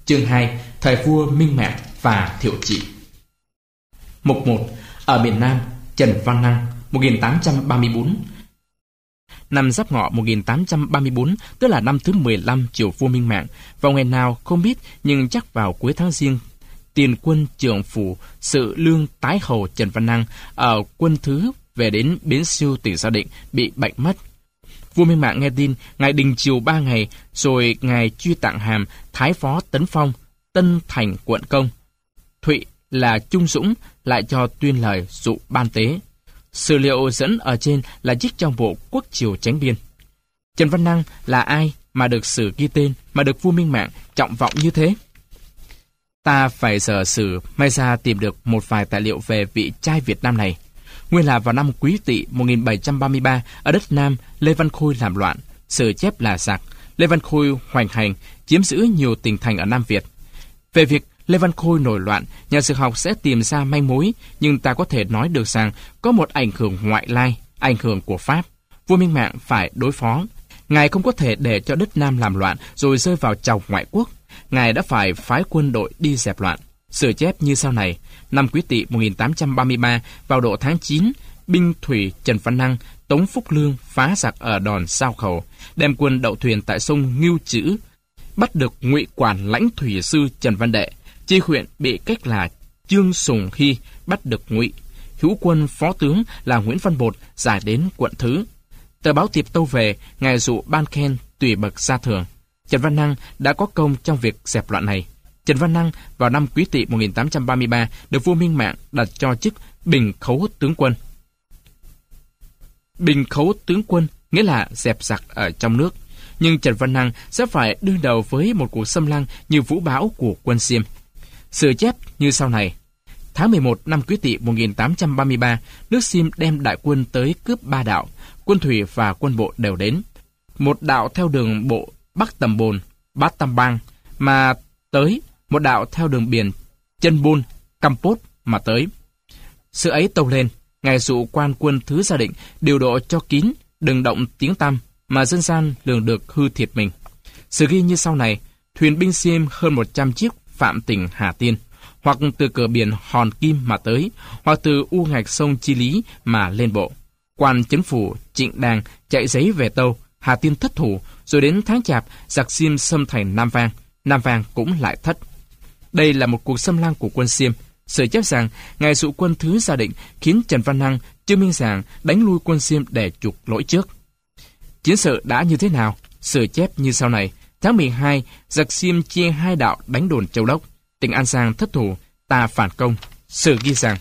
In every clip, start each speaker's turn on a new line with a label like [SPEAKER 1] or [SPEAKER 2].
[SPEAKER 1] Chương 2. Thời vua Minh Mạng và Thiệu Trị. Mục 1. Ở miền Nam, Trần Văn Năng 1834. Năm Giáp Ngọ 1834, tức là năm thứ 15 triều vua Minh Mạng, vào ngày nào không biết, nhưng chắc vào cuối tháng Giêng, tiền quân trưởng phủ sự lương tái hầu Trần Văn Năng ở quân thứ về đến Bến Siêu, tỉnh Gia Định, bị bệnh mất. Vua Minh Mạng nghe tin, ngài đình triều 3 ngày, rồi ngài truy tặng hàm Thái Phó Tấn Phong, Tân Thành quận công. Thụy là Trung Dũng lại cho tuyên lời dụ ban tế. Sử liệu dẫn ở trên là trích trong bộ Quốc Triều Chánh Biên. Trần Văn Năng là ai mà được sử ghi tên, mà được vua Minh Mạng trọng vọng như thế? Ta phải dở sử may ra tìm được một vài tài liệu về vị trai Việt Nam này. Nguyên là vào năm Quý Tỵ 1733, ở đất Nam, Lê Văn Khôi làm loạn, sử chép là giặc. Lê Văn Khôi hoành hành, chiếm giữ nhiều tỉnh thành ở Nam Việt. Về việc Lê Văn Khôi nổi loạn, nhà sử học sẽ tìm ra manh mối, nhưng ta có thể nói được rằng có một ảnh hưởng ngoại lai, ảnh hưởng của Pháp. Vua Minh Mạng phải đối phó. Ngài không có thể để cho đất Nam làm loạn rồi rơi vào tròng ngoại quốc. Ngài đã phải phái quân đội đi dẹp loạn. Sử chép như sau này: năm Quý Tỵ 1833, vào độ tháng 9, binh thủy Trần Văn Năng, Tống Phúc Lương phá giặc ở đòn Sao Khẩu, đem quân đậu thuyền tại sông Ngưu Chữ, bắt được ngụy quản lãnh thủy sư Trần Văn Đệ. Chi huyện bị cách là Trương Sùng Hy bắt được ngụy. Hữu quân phó tướng là Nguyễn Văn Bột giải đến quận Thứ. Tờ báo Tiệp Tâu về, ngài dụ ban khen tùy bậc gia thường. Trần Văn Năng đã có công trong việc dẹp loạn này. Trần Văn Năng vào năm Quý Tỵ 1833 được vua Minh Mạng đặt cho chức Bình Khấu tướng quân. Bình Khấu tướng quân nghĩa là dẹp giặc ở trong nước. Nhưng Trần Văn Năng sẽ phải đương đầu với một cuộc xâm lăng như vũ bão của quân Xiêm. Sử chép như sau này: tháng 11 năm Quý Tỵ 1833, nước Xiêm đem đại quân tới cướp 3 đạo, quân thủy và quân bộ đều đến. Một đạo theo đường bộ Bắc Tầm Bồn, Bát Tam Bang mà tới, một đạo theo đường biển Chân Bôn, Campos mà tới. Sự ấy tâu lên, ngài dụ quan quân thứ Gia Định điều độ cho kín, đừng động tiếng tăm, mà dân gian lường được hư thiệt mình. Sử ghi như sau này: thuyền binh Xiêm hơn 100 chiếc phạm tỉnh Hà Tiên, hoặc từ cửa biển Hòn Kim mà tới, hoặc từ u ngạch sông Chi Lý mà lên bộ. Quan chấn phủ Trịnh Đàng chạy giấy về Tâu, Hà Tiên thất thủ, rồi đến tháng Chạp, giặc Xiêm xâm thành Nam Vang, Nam Vang cũng lại thất. Đây là một cuộc xâm lăng của quân Xiêm. Sử chép rằng ngài dụ quân thứ Gia Định khiến Trần Văn Năng, Trương Minh Sàng đánh lui quân Xiêm để chuộc lỗi trước. Chiến sự đã như thế nào? Sử chép như sau này: tháng 12, giặc Xiêm chia 2 đạo đánh đồn Châu Đốc, tỉnh An Giang thất thủ, ta phản công. Sử ghi rằng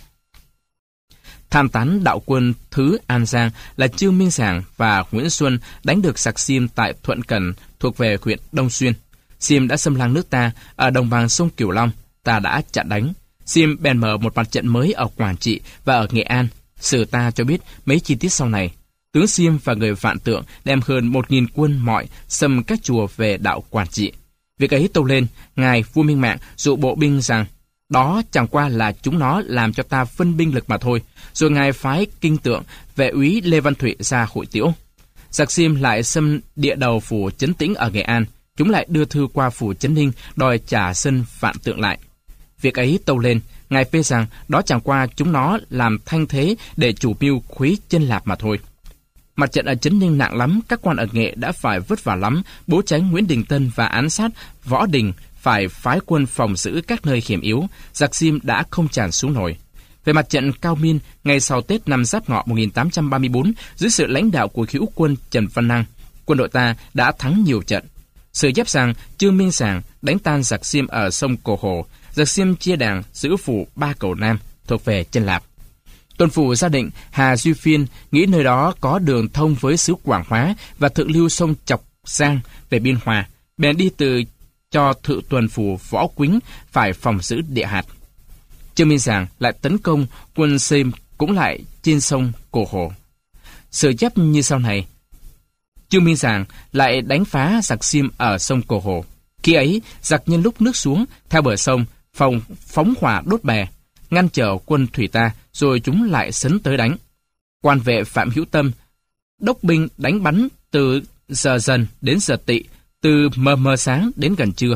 [SPEAKER 1] tham tán đạo quân thứ An Giang là Trương Minh Sàng và Nguyễn Xuân đánh được giặc Xiêm tại Thuận Cần thuộc về huyện Đông Xuyên. Xiêm đã xâm lăng nước ta ở đồng bằng sông Cửu Long, ta đã chặn đánh. Xiêm bèn mở một mặt trận mới ở Quảng Trị và ở Nghệ An. Sử ta cho biết mấy chi tiết sau này. Tướng Xiêm và người Vạn Tượng đem hơn 1.000 quân mọi xâm các chùa về đạo Quảng Trị. Việc ấy tâu lên, ngài vua Minh Mạng dụ bộ binh rằng đó chẳng qua là chúng nó làm cho ta phân binh lực mà thôi. Rồi ngài phái Kinh Tượng vệ úy Lê Văn Thụy ra hội tiễu. Giặc Xiêm lại xâm địa đầu phủ Trấn Tĩnh ở Nghệ An. Chúng lại đưa thư qua phủ Trấn Ninh đòi trả sân Vạn Tượng lại. Việc ấy tâu lên, ngài phê rằng đó chẳng qua chúng nó làm thanh thế để chủ mưu khuấy chân Lạp mà thôi. Mặt trận ở Trấn Ninh nặng lắm, các quan ở Nghệ đã phải vất vả lắm, bố tránh Nguyễn Đình Tân và án sát Võ Đình phải phái quân phòng giữ các nơi hiểm yếu, giặc Xiêm đã không tràn xuống nổi. Về mặt trận Cao Miên, ngày sau Tết năm Giáp Ngọ 1834, dưới sự lãnh đạo của hữu quân Trần Văn Năng, quân đội ta đã thắng nhiều trận. Sử chép rằng Trương Minh Sàng đánh tan giặc Xiêm ở sông Cổ Hồ, giặc Xiêm chia đảng giữ phủ Ba Cầu Nam thuộc về chân Lạp. Tuần phủ Gia Định Hà Duy Phiên nghĩ nơi đó có đường thông với xứ Quảng Hóa và thượng lưu sông Chọc Giang về Biên Hòa, bèn đi từ cho thự tuần phủ Võ Quýnh phải phòng giữ địa hạt. Trương Minh Sàng lại tấn công quân Xiêm cũng lại trên sông Cổ Hồ. Sử chép như sau này: Trương Minh Sàng lại đánh phá giặc Xiêm ở sông Cổ Hồ. Khi ấy, giặc nhân lúc nước xuống theo bờ sông phóng hỏa đốt bè, ngăn trở quân thủy ta, rồi chúng lại sấn tới đánh. Quan vệ Phạm Hữu Tâm đốc binh đánh bắn từ giờ dần đến giờ tỵ, từ mờ mờ sáng đến gần trưa.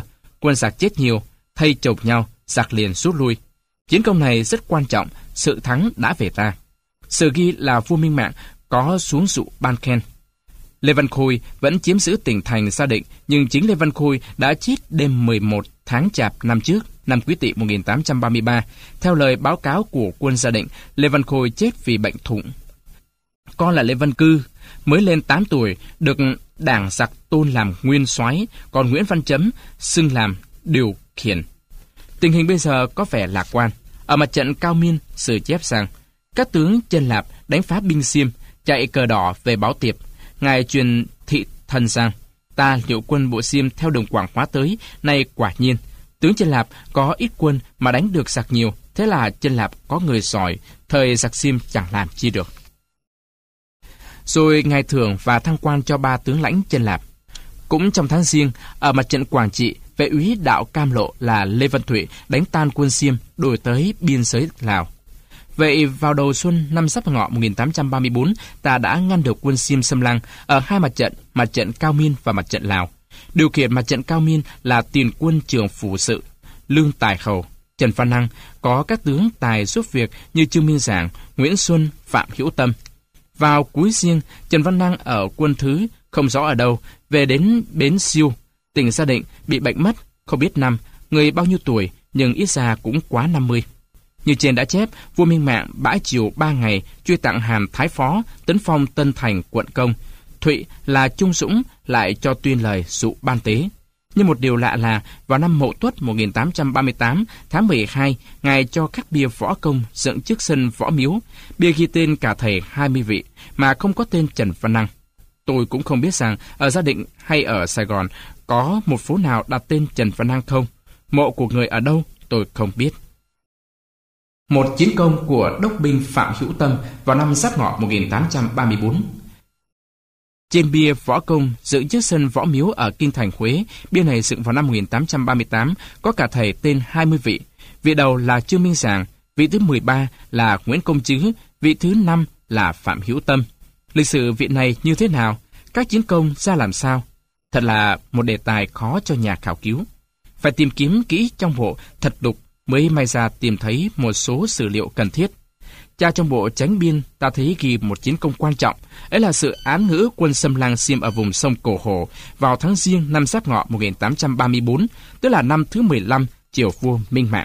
[SPEAKER 1] Quân giặc chết nhiều, thay chộp nhau, giặc liền rút lui. Chiến công này rất quan trọng, sự thắng đã về ta. Sử ghi là vua Minh Mạng có xuống dụ ban khen. Lê Văn Khôi vẫn chiếm giữ tỉnh thành Sa Định, nhưng chính Lê Văn Khôi đã chết đêm 11 tháng Chạp năm trước, năm Quý Tỵ 1833. Theo lời báo cáo của quân Sa Định, Lê Văn Khôi chết vì bệnh thủng. Con là Lê Văn Cư, mới lên 8 tuổi, được đảng giặc tôn làm nguyên soái, còn Nguyễn Văn Chấm xưng làm điều khiển. Tình hình bây giờ có vẻ lạc quan. Ở mặt trận Cao Miên, sử chép rằng các tướng Chân Lạp đánh phá binh Xiêm, chạy cờ đỏ về báo tiệp. Ngài truyền thị thần rằng, ta liệu quân bộ Xiêm theo đường Quảng Hóa tới, nay quả nhiên tướng Chân Lạp có ít quân mà đánh được giặc nhiều, thế là Chân Lạp có người giỏi, thời giặc Xiêm chẳng làm chi được. Rồi ngài thưởng và thăng quan cho 3 tướng lãnh Chân Lạp. Cũng trong tháng Giêng, ở mặt trận Quảng Trị, vệ úy đạo Cam Lộ là Lê Văn Thụy đánh tan quân Xiêm đuổi tới biên giới Lào. Vậy vào đầu xuân năm Giáp Ngọ 1834, ta đã ngăn được quân Xiêm xâm lăng ở 2 mặt trận Cao Miên và mặt trận Lào. Điều khiển mặt trận Cao Miên là tiền quân trưởng phủ sự Lương Tài Khẩu, Trần Văn Năng, có các tướng tài giúp việc như Trương Minh Giảng, Nguyễn Xuân, Phạm Hữu Tâm. Vào cuối Giêng, Trần Văn Năng ở quân thứ không rõ ở đâu về đến bến Siêu, tỉnh Sa Định, bị bệnh mất, không biết năm, người bao nhiêu tuổi, nhưng ít ra cũng quá 50. Như trên đã chép, vua Minh Mạng bãi triều 3 ngày, truy tặng hàm thái phó, tấn phong Tân Thành quận công. Thụy là trung dũng, lại cho tuyên lời dụ ban tế. Nhưng một điều lạ là, vào năm Mậu Tuất 1838, tháng 12, ngài cho các bia võ công dựng trước sân võ miếu. Bia ghi tên cả thầy 20 vị, mà không có tên Trần Văn Năng. Tôi cũng không biết rằng ở Gia Định hay ở Sài Gòn có một phố nào đặt tên Trần Văn Năng không. Mộ của người ở đâu, tôi không biết. Một chiến công của đốc binh Phạm Hữu Tâm vào năm Giáp Ngọ 1834. Trên bia võ công dựng trước sân võ miếu ở kinh thành Huế, bia này dựng vào năm 1838, có cả thầy tên 20 vị. Vị đầu là Trương Minh Giảng, vị thứ 13 là Nguyễn Công Trứ, vị thứ 5 là Phạm Hữu Tâm. Lịch sử vị này như thế nào? Các chiến công ra làm sao? Thật là một đề tài khó cho nhà khảo cứu. Phải tìm kiếm kỹ trong bộ thật đục mới may ra tìm thấy một số sử liệu cần thiết. Tra trong bộ Chánh Biên, ta thấy ghi một chiến công quan trọng, ấy là sự án ngữ quân xâm lăng Xiêm ở vùng sông Cổ Hồ vào tháng Giêng năm Giáp Ngọ 1834, tức là năm thứ 15 triều vua Minh Mạng.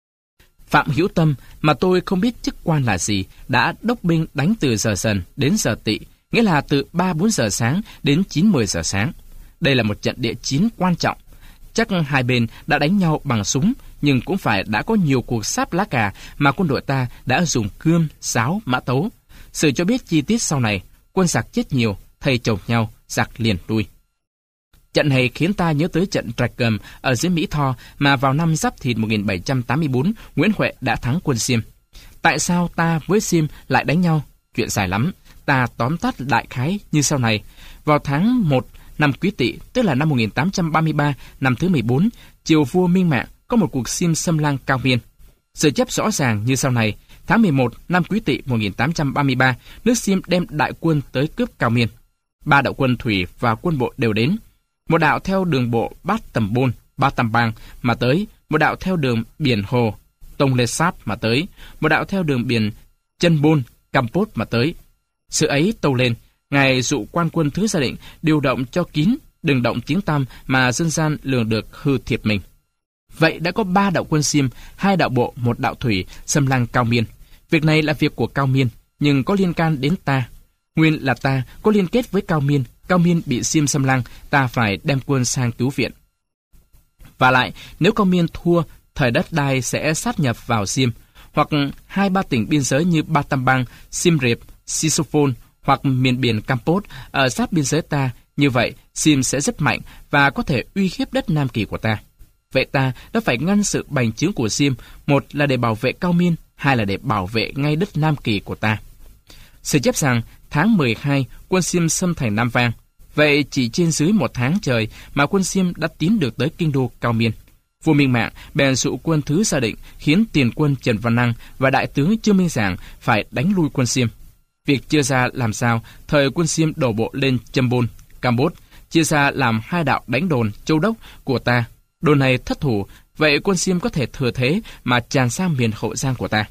[SPEAKER 1] Phạm Hữu Tâm, mà tôi không biết chức quan là gì, đã đốc binh đánh từ giờ Dần đến giờ Tỵ, nghĩa là từ 3-4 giờ sáng đến 9-10 giờ sáng. Đây là một trận địa chiến quan trọng. Chắc hai bên đã đánh nhau bằng súng, nhưng cũng phải đã có nhiều cuộc sáp lá cà mà quân đội ta đã dùng cương, sáo, mã tấu. Sử cho biết chi tiết sau này, quân giặc chết nhiều, thầy chồng nhau, giặc liền lui. Trận này khiến ta nhớ tới trận Rạch Gầm ở dưới Mỹ Tho mà vào năm Giáp Thìn 1784, Nguyễn Huệ đã thắng quân Xiêm. Tại sao ta với Xiêm lại đánh nhau? Chuyện dài lắm, ta tóm tắt đại khái như sau này. Vào tháng 1 năm Quý Tỵ, tức là năm 1833, năm thứ 14, triều vua Minh Mạng có một cuộc Xiêm xâm lăng Cao Miên. Sự chép rõ ràng như sau này. Tháng 11 năm Quý Tỵ 1833, nước Xiêm đem đại quân tới cướp Cao Miên. 3 đạo quân thủy và quân bộ đều đến. Một đạo theo đường bộ Bát Tầm Bôn, Ba Tam Bang mà tới, một đạo theo đường biển Hồ, Tông Lê Sáp mà tới, một đạo theo đường biển Chân Bôn, Campos mà tới. Sự ấy tâu lên, ngài dụ quan quân thứ Gia Định điều động cho kín, đừng động tiếng tăm mà dân gian lường được hư thiệt mình. Vậy đã có 3 đạo quân Xiêm, 2 đạo bộ, 1 đạo thủy xâm lăng Cao Miên. Việc này là việc của Cao Miên, nhưng có liên can đến ta. Nguyên là ta có liên kết với Cao Miên. Cao Miên bị Xiêm xâm lăng, ta phải đem quân sang cứu viện. Và lại, nếu Cao Miên thua, thời đất đai sẽ sát nhập vào Xiêm, hoặc 2-3 tỉnh biên giới như Ba Tam Bang, Siem Reap, Sisophon, hoặc miền biển Campos ở sát biên giới ta. Như vậy, Xiêm sẽ rất mạnh và có thể uy hiếp đất Nam Kỳ của ta. Vậy ta đã phải ngăn sự bành trướng của Xiêm, một là để bảo vệ Cao Miên, hai là để bảo vệ ngay đất Nam Kỳ của ta. Sử chép rằng tháng 12 quân Xiêm xâm thành Nam Vang. Vậy chỉ trên dưới 1 tháng trời mà quân Xiêm đã tiến được tới kinh đô Cao Miên. Vua Minh Mạng bèn dụ quân thứ Gia Định, khiến tiền quân Trần Văn Năng và đại tướng Trương Minh Giảng phải đánh lui quân Xiêm. Việc chia ra làm sao, thời quân Xiêm đổ bộ lên Châm Bôn, Campos, chia ra làm 2 đạo đánh đồn Châu Đốc của ta. Đồn này thất thủ, vậy quân Xiêm có thể thừa thế mà tràn sang miền Hậu Giang của ta.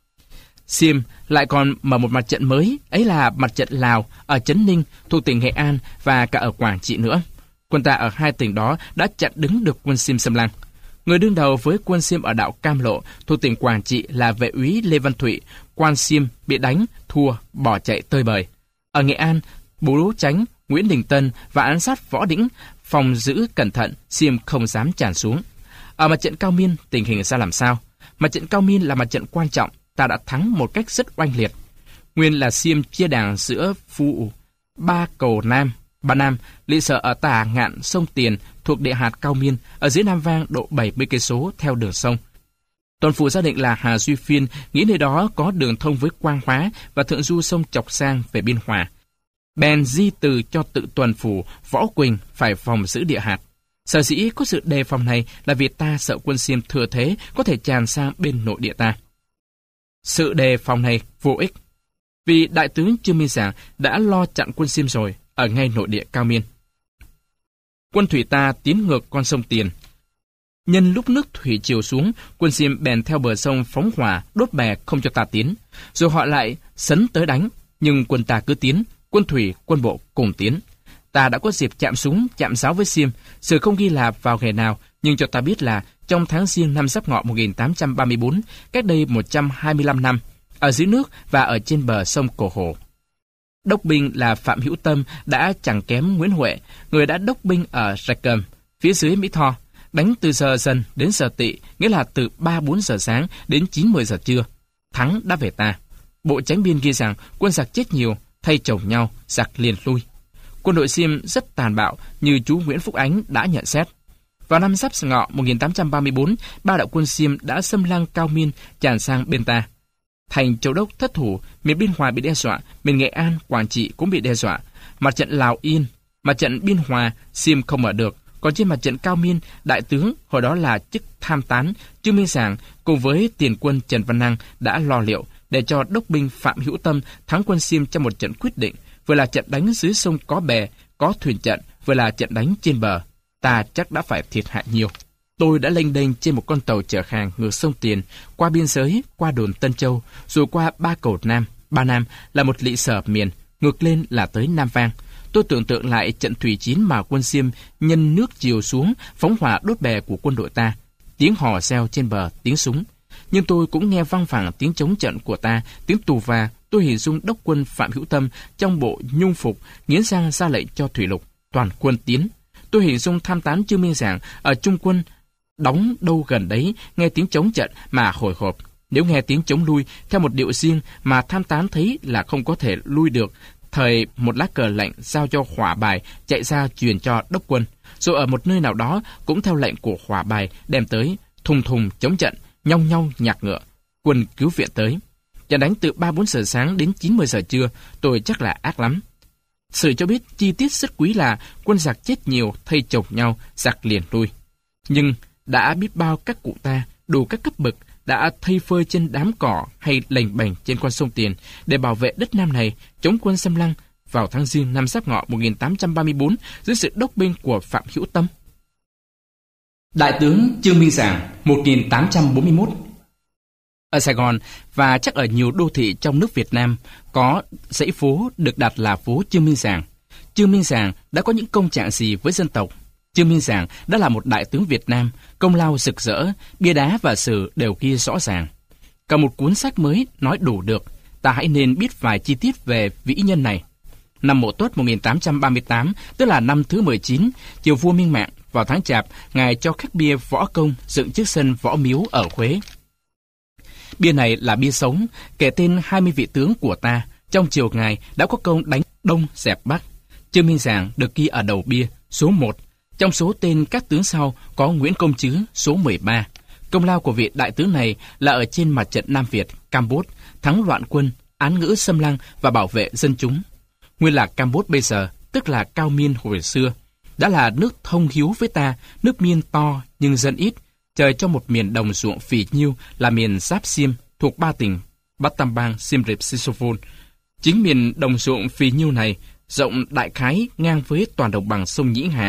[SPEAKER 1] Xiêm lại còn mở một mặt trận mới, ấy là mặt trận Lào ở Trấn Ninh thuộc tỉnh Nghệ An và cả ở Quảng Trị nữa. Quân ta ở hai tỉnh đó đã chặn đứng được quân Xiêm xâm lăng. Người đương đầu với quân Xiêm ở đảo Cam Lộ thuộc tỉnh Quảng Trị là vệ úy Lê Văn Thụy. Quan Xiêm bị đánh, thua, bỏ chạy tơi bời. Ở Nghệ An, Bố Chánh, Nguyễn Đình Tân và án sát Võ Đĩnh phòng giữ cẩn thận, Xiêm không dám tràn xuống. Ở mặt trận Cao Miên, tình hình ra làm sao? Mặt trận Cao Miên là mặt trận quan trọng, ta đã thắng một cách rất oanh liệt. Nguyên là Xiêm chia đảng giữa Phu Ba Cầu Nam, Ba Nam, lỵ sở ở Tả Ngạn sông Tiền thuộc địa hạt Cao Miên, ở dưới Nam Vang độ 70 cây số theo đường sông. Tuần Phủ gia định là Hà Duy Phiên nghĩ nơi đó có đường thông với Quang Hóa và thượng du sông Chọc Sang về Biên Hòa. Bèn di từ cho tự Tuần Phủ Võ Quỳnh phải phòng giữ địa hạt. Sở dĩ có sự đề phòng này là vì ta sợ quân Xiêm thừa thế có thể tràn sang bên nội địa ta. Sự đề phòng này vô ích, vì đại tướng Trương Minh Giảng đã lo chặn quân Xiêm rồi ở ngay nội địa Cao Miên. Quân thủy ta tiến ngược con sông Tiền. Nhân lúc nước thủy triều xuống, quân Xiêm bèn theo bờ sông phóng hỏa, đốt bè không cho ta tiến. Rồi họ lại sấn tới đánh, nhưng quân ta cứ tiến, quân thủy, quân bộ cùng tiến. Ta đã có dịp chạm súng, chạm giáo với Xiêm, sự không ghi là vào ngày nào, nhưng cho ta biết là trong tháng Giêng năm Giáp Ngọ 1834, cách đây 125 năm, ở dưới nước và ở trên bờ sông Cổ Hồ. Đốc binh là Phạm Hữu Tâm đã chẳng kém Nguyễn Huệ, người đã đốc binh ở Rạch Cầm, phía dưới Mỹ Tho, đánh từ giờ dần đến giờ tỵ, nghĩa là từ 3-4 giờ sáng đến 9-10 giờ trưa. Thắng đã về ta. Bộ Chánh biên ghi rằng quân giặc chết nhiều, thay chồng nhau, giặc liền lui. Quân đội Xiêm rất tàn bạo như chú Nguyễn Phúc Ánh đã nhận xét. Vào năm Giáp Ngọ 1834, ba đạo quân Xiêm đã xâm lăng Cao Miên tràn sang bên ta. Thành Châu Đốc thất thủ, miền Biên Hòa bị đe dọa, miền Nghệ An, Quảng Trị cũng bị đe dọa. Mặt trận Lào Yên, mặt trận Biên Hòa, Xiêm không mở được. Còn trên mặt trận Cao Miên, đại tướng hồi đó là chức tham tán Trương Minh Giảng cùng với tiền quân Trần Văn Năng đã lo liệu để cho đốc binh Phạm Hữu Tâm thắng quân Xiêm trong một trận quyết định, vừa là trận đánh dưới sông có bè, có thuyền trận, vừa là trận đánh trên bờ. Ta chắc đã phải thiệt hại nhiều. Tôi đã lênh đênh trên một con tàu chở hàng ngược sông Tiền, qua biên giới, qua đồn Tân Châu, rồi qua Ba Cầu Nam. Ba Nam là một lỵ sở miền, ngược lên là tới Nam Vang. Tôi tưởng tượng lại trận thủy chiến mà quân Xiêm nhân nước chiều xuống, phóng hỏa đốt bè của quân đội ta. Tiếng hò reo trên bờ, tiếng súng. Nhưng tôi cũng nghe vang vẳng tiếng chống trận của ta, tiếng tù va. Tôi hình dung đốc quân Phạm Hữu Tâm trong bộ nhung phục, nghiến răng ra lệnh cho thủy lục, toàn quân tiến. Tôi hình dung tham tán Trương Minh Giảng ở trung quân, đóng đâu gần đấy, nghe tiếng chống trận mà hồi hộp. Nếu nghe tiếng chống lui theo một điệu riêng mà tham tán thấy là không có thể lui được, thời một lá cờ lệnh giao cho Hỏa Bài chạy ra truyền cho đốc quân, rồi ở một nơi nào đó cũng theo lệnh của Hỏa Bài đem tới, thùng thùng chống trận, nhong nhong nhạc ngựa, quân cứu viện tới. Trận đánh từ 3-4 giờ sáng đến 9-10 giờ trưa, tôi chắc là ác lắm. Sự cho biết chi tiết rất quý là quân giặc chết nhiều, thay chồng nhau, giặc liền lui. Nhưng đã biết bao các cụ ta, đủ các cấp bậc, đã thây phơi trên đám cỏ hay lềnh bềnh trên con sông Tiền để bảo vệ đất Nam này chống quân xâm lăng vào tháng Giêng năm Giáp Ngọ 1834 dưới sự đốc binh của Phạm Hữu Tâm. Đại tướng Trương Minh Giảng 1841. Ở Sài Gòn và chắc ở nhiều đô thị trong nước Việt Nam có dãy phố được đặt là phố Trương Minh Giảng. Trương Minh Giảng đã có những công trạng gì với dân tộc? Trương Minh Giảng đã là một đại tướng Việt Nam, công lao rực rỡ, bia đá và sử đều ghi rõ ràng. Cả một cuốn sách mới nói đủ được, ta hãy nên biết vài chi tiết về vĩ nhân này. Năm Mậu Tuất 1838, tức là năm thứ 19, triều vua Minh Mạng, vào tháng Chạp, ngài cho khắc bia võ công dựng trước sân Võ Miếu ở Huế. Bia này là bia sống, kể tên 20 vị tướng của ta, trong triều ngài đã có công đánh Đông dẹp Bắc. Trương Minh Giảng được ghi ở đầu bia, số 1. Trong số tên các tướng sau có Nguyễn Công Trứ, số 13. Công lao của vị đại tướng này là ở trên mặt trận Nam Việt, Campuchia, thắng loạn quân, án ngữ xâm lăng và bảo vệ dân chúng. Nguyên là Campuchia bây giờ, tức là Cao Miên hồi xưa, đã là nước thông hiếu với ta, nước Miên to nhưng dân ít, trời cho một miền đồng ruộng phì nhiêu là miền Giáp Xiêm thuộc 3 tỉnh Battambang, Siem Reap, Sisophon. Chính miền đồng ruộng phì nhiêu này rộng đại khái ngang với toàn đồng bằng sông Nhĩ Hà,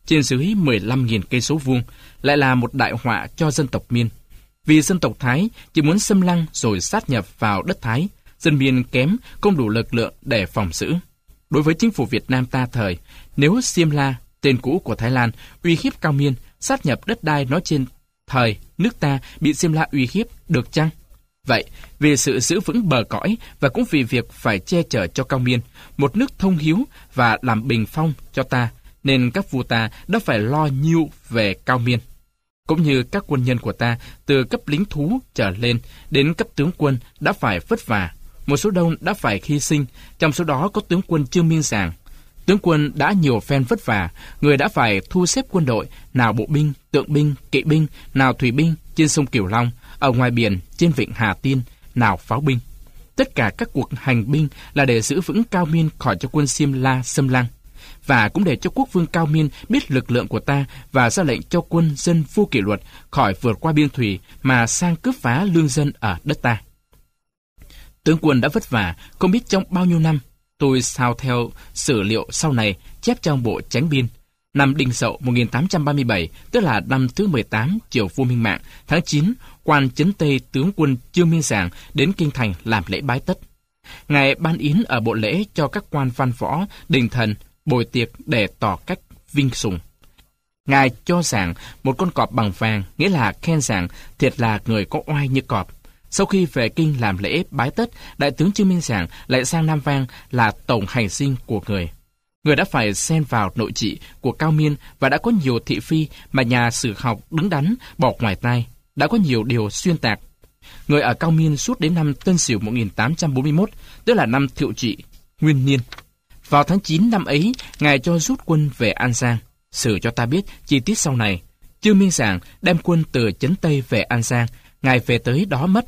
[SPEAKER 1] trên dưới 15.000 cây số vuông, lại là một đại họa cho dân tộc Miên. Vì dân tộc Thái chỉ muốn xâm lăng rồi sát nhập vào đất Thái, dân Miên kém, không đủ lực lượng để phòng giữ. Đối với chính phủ Việt Nam ta thời, nếu Xiêm La, tên cũ của Thái Lan, uy hiếp Cao Miên, sát nhập đất đai nói trên thời, nước ta bị Xiêm La uy hiếp được chăng? Vậy, vì sự giữ vững bờ cõi và cũng vì việc phải che chở cho Cao Miên, một nước thông hiếu và làm bình phong cho ta, nên các vua ta đã phải lo nhiêu về Cao Miên. Cũng như các quân nhân của ta, từ cấp lính thú trở lên đến cấp tướng quân đã phải vất vả. Một số đông đã phải hy sinh, trong số đó có tướng quân Trương Minh Giàng. Tướng quân đã nhiều phen vất vả, người đã phải thu xếp quân đội, nào bộ binh, tượng binh, kỵ binh, nào thủy binh trên sông Cửu Long, ở ngoài biển, trên vịnh Hà Tiên, nào pháo binh. Tất cả các cuộc hành binh là để giữ vững Cao Miên khỏi cho quân Xiêm La xâm lăng, và cũng để cho quốc vương Cao Miên biết lực lượng của ta và ra lệnh cho quân dân vô kỷ luật khỏi vượt qua biên thủy mà sang cướp phá lương dân ở đất ta. Tướng quân đã vất vả, không biết trong bao nhiêu năm. Tôi sao theo sử liệu sau này chép trong bộ Chánh Biên. Năm Đinh Dậu 1837, tức là năm thứ 18 triều vua Minh Mạng, tháng 9, quan Trấn Tây tướng quân Trương Minh Giàng đến Kinh Thành làm lễ bái tất. Ngài ban yến ở bộ lễ cho các quan văn võ, đình thần, bồi tiệc để tỏ cách vinh sùng. Ngài cho Giàng một con cọp bằng vàng, nghĩa là khen Giàng thiệt là người có oai như cọp. Sau khi về kinh làm lễ bái tất, đại tướng Trương Minh Giàng lại sang Nam Vang là tổng hành dinh của người. Người đã phải xen vào nội trị của Cao Miên và đã có nhiều thị phi mà nhà sử học đứng đắn bỏ ngoài tai, đã có nhiều điều xuyên tạc. Người ở Cao Miên suốt đến năm Tân Sửu 1841, tức là năm Thiệu Trị, Nguyên Niên. Vào tháng 9 năm ấy, Ngài cho rút quân về An Giang. Sử cho ta biết chi tiết sau này. Trương Minh Giàng đem quân từ Trấn Tây về An Giang, Ngài về tới đó mất.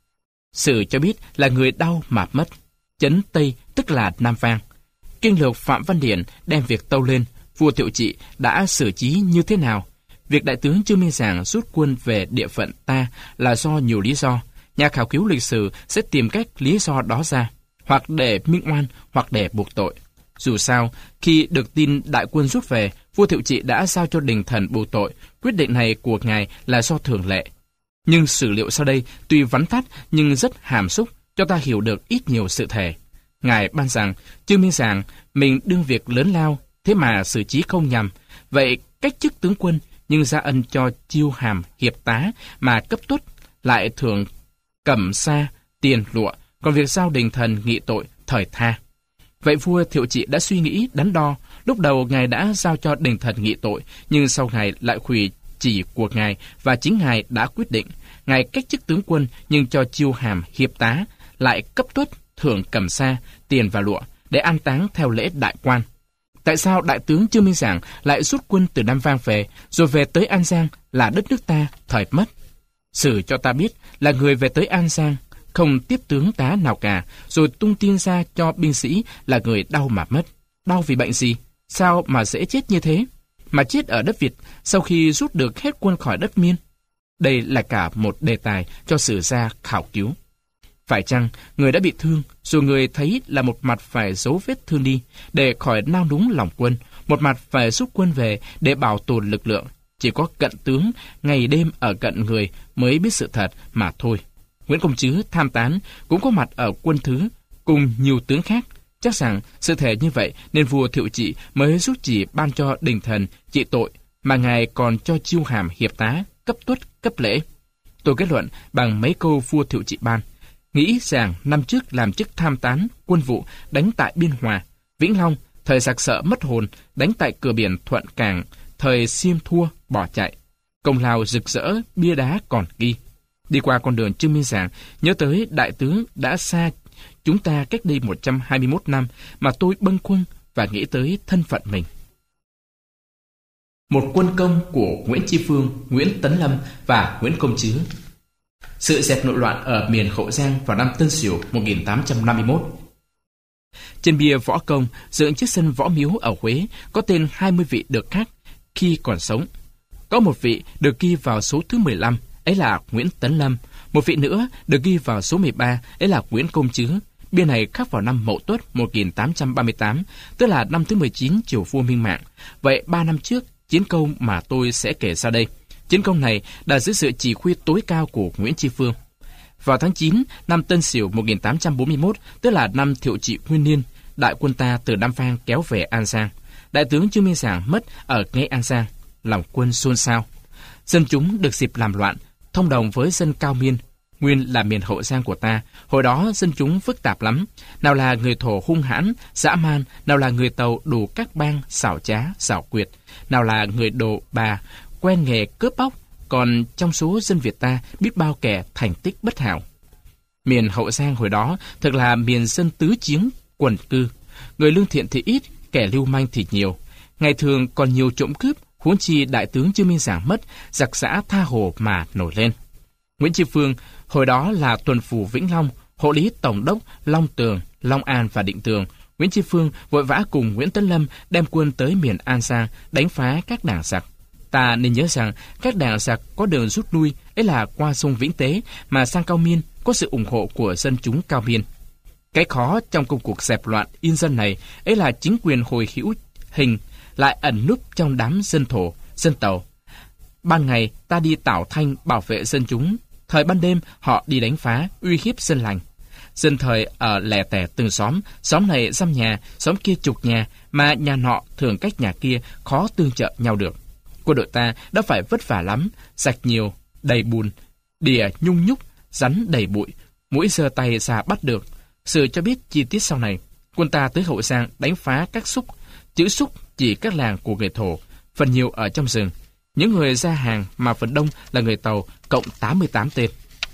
[SPEAKER 1] Sử cho biết là người đau mà mất. Trấn Tây tức là Nam Vang. Kinh lược Phạm Văn Điển đem việc tâu lên, vua Thiệu Trị đã xử trí như thế nào. Việc đại tướng Trương Minh Giàng rút quân về địa phận ta là do nhiều lý do. Nhà khảo cứu lịch sử sẽ tìm cách lý do đó ra, hoặc để minh oan, hoặc để buộc tội. Dù sao, khi được tin đại quân rút về, vua Thiệu Trị đã giao cho đình thần buộc tội. Quyết định này của ngài là do thường lệ. Nhưng sử liệu sau đây tuy vắn tắt nhưng rất hàm xúc, cho ta hiểu được ít nhiều sự thể. Ngài ban rằng Trương Minh Giàng mình đương việc lớn lao, thế mà xử trí không nhằm. Vậy cách chức tướng quân nhưng ra ân cho chiêu hàm hiệp tá mà cấp tuất, lại thường cẩm sa, tiền lụa, còn việc giao đình thần nghị tội thời tha. Vậy vua Thiệu Trị đã suy nghĩ đắn đo. Lúc đầu ngài đã giao cho đình thần nghị tội, nhưng sau ngài lại hủy chỉ của ngài và chính ngài đã quyết định. Ngài cách chức tướng quân nhưng cho chiêu hàm hiệp tá, lại cấp tuất thưởng cẩm sa, tiền và lụa để an táng theo lễ đại quan. Tại sao đại tướng Trương Minh Giàng lại rút quân từ Nam Vang về, rồi về tới An Giang là đất nước ta thời mất? Sử cho ta biết là người về tới An Giang không tiếp tướng tá nào cả, rồi tung tin ra cho binh sĩ là người đau mà mất. Đau vì bệnh gì? Sao mà dễ chết như thế? Mà chết ở đất Việt sau khi rút được hết quân khỏi đất Miên? Đây là cả một đề tài cho sử gia khảo cứu. Phải chăng người đã bị thương, rồi người thấy là một mặt phải giấu vết thương đi để khỏi nao núng lòng quân, một mặt phải rút quân về để bảo tồn lực lượng. Chỉ có cận tướng ngày đêm ở cận người mới biết sự thật mà thôi. Nguyễn Công Trứ tham tán cũng có mặt ở quân thứ cùng nhiều tướng khác. Chắc rằng sự thể như vậy nên vua Thiệu Trị mới rút chỉ ban cho đình thần trị tội, mà ngài còn cho chiêu hàm hiệp tá, cấp tuất, cấp lễ. Tôi kết luận bằng mấy câu vua Thiệu Trị ban. Nghĩ rằng năm trước làm chức tham tán quân vụ đánh tại Biên Hòa, Vĩnh Long, thời giặc sợ mất hồn đánh tại cửa biển Thuận Cảng, thời Xiêm thua bỏ chạy. Công lao rực rỡ, bia đá còn ghi. Đi qua con đường Trương Minh Giàng, nhớ tới đại tướng đã xa chúng ta cách đây 121 năm mà tôi bâng khuâng và nghĩ tới thân phận mình. Một quân công của Nguyễn Tri Phương, Nguyễn Tấn Lâm và Nguyễn Công Trứ. Sự dẹp nội loạn ở miền Hậu Giang vào năm Tân Sửu 1851. Trên bia võ công dựng chiếc sân võ miếu ở Huế có tên 20 vị được khắc khi còn sống. Có một vị được ghi vào số thứ 15, ấy là Nguyễn Tấn Lâm. Một vị nữa được ghi vào số 13, ấy là Nguyễn Công Trứ. Bia này khắc vào năm Mậu Tuất 1838, tức là năm thứ 19 triều vua Minh Mạng. Vậy 3 năm trước chiến công mà tôi sẽ kể sau đây. Chiến công này đã dưới sự chỉ huy tối cao của Nguyễn Tri Phương. Vào tháng 9 năm Tân Sửu 1841, tức là năm Thiệu Trị Nguyên Niên, đại quân ta từ Nam Vang kéo về An Giang. Đại tướng Trương Minh Giảng mất ở ngay An Giang, lòng quân xôn xao. Dân chúng được dịp làm loạn, thông đồng với dân Cao Miên, nguyên là miền Hậu Giang của ta. Hồi đó dân chúng phức tạp lắm, nào là người Thổ hung hãn, dã man, nào là người Tàu đủ các bang xảo trá, xảo quyệt, nào là người Đồ Bà quen nghề cướp bóc. Còn trong số dân Việt ta biết bao kẻ thành tích bất hảo. Miền Hậu Giang hồi đó thật là miền dân tứ chiến quần cư, người lương thiện thì ít, kẻ lưu manh thì nhiều. Ngày thường còn nhiều trộm cướp, huống chi đại tướng Trương Minh Giảng mất, giặc giã tha hồ mà nổi lên. Nguyễn Tri Phương hồi đó là tuần phủ Vĩnh Long, hộ lý tổng đốc Long Tường, Long An và Định Tường. Nguyễn Tri Phương vội vã cùng Nguyễn Tấn Lâm đem quân tới miền An Giang đánh phá các đảng giặc. Ta nên nhớ rằng các đảng giặc có đường rút lui ấy là qua sông Vĩnh Tế, mà sang Cao Miên có sự ủng hộ của dân chúng Cao Miên. Cái khó trong công cuộc dẹp loạn yên dân này ấy là chính quyền hồi hữu hình lại ẩn núp trong đám dân Thổ, dân Tàu. Ban ngày ta đi tảo thanh bảo vệ dân chúng, thời ban đêm họ đi đánh phá, uy hiếp dân lành. Dân thời ở lẻ tẻ từng xóm, xóm này dăm nhà, xóm kia chục nhà, mà nhà nọ thường cách nhà kia khó tương trợ nhau được. Quân đội ta đã phải vất vả lắm, sạch nhiều, đầy bùn, đìa nhung nhúc, rắn đầy bụi, mũi giơ tay ra bắt được. Sự cho biết chi tiết sau này, quân ta tới Hậu Giang đánh phá các xúc, chữ xúc chỉ các làng của người Thổ, phần nhiều ở trong rừng. Những người ra hàng mà phần đông là người Tàu, cộng 88 tên.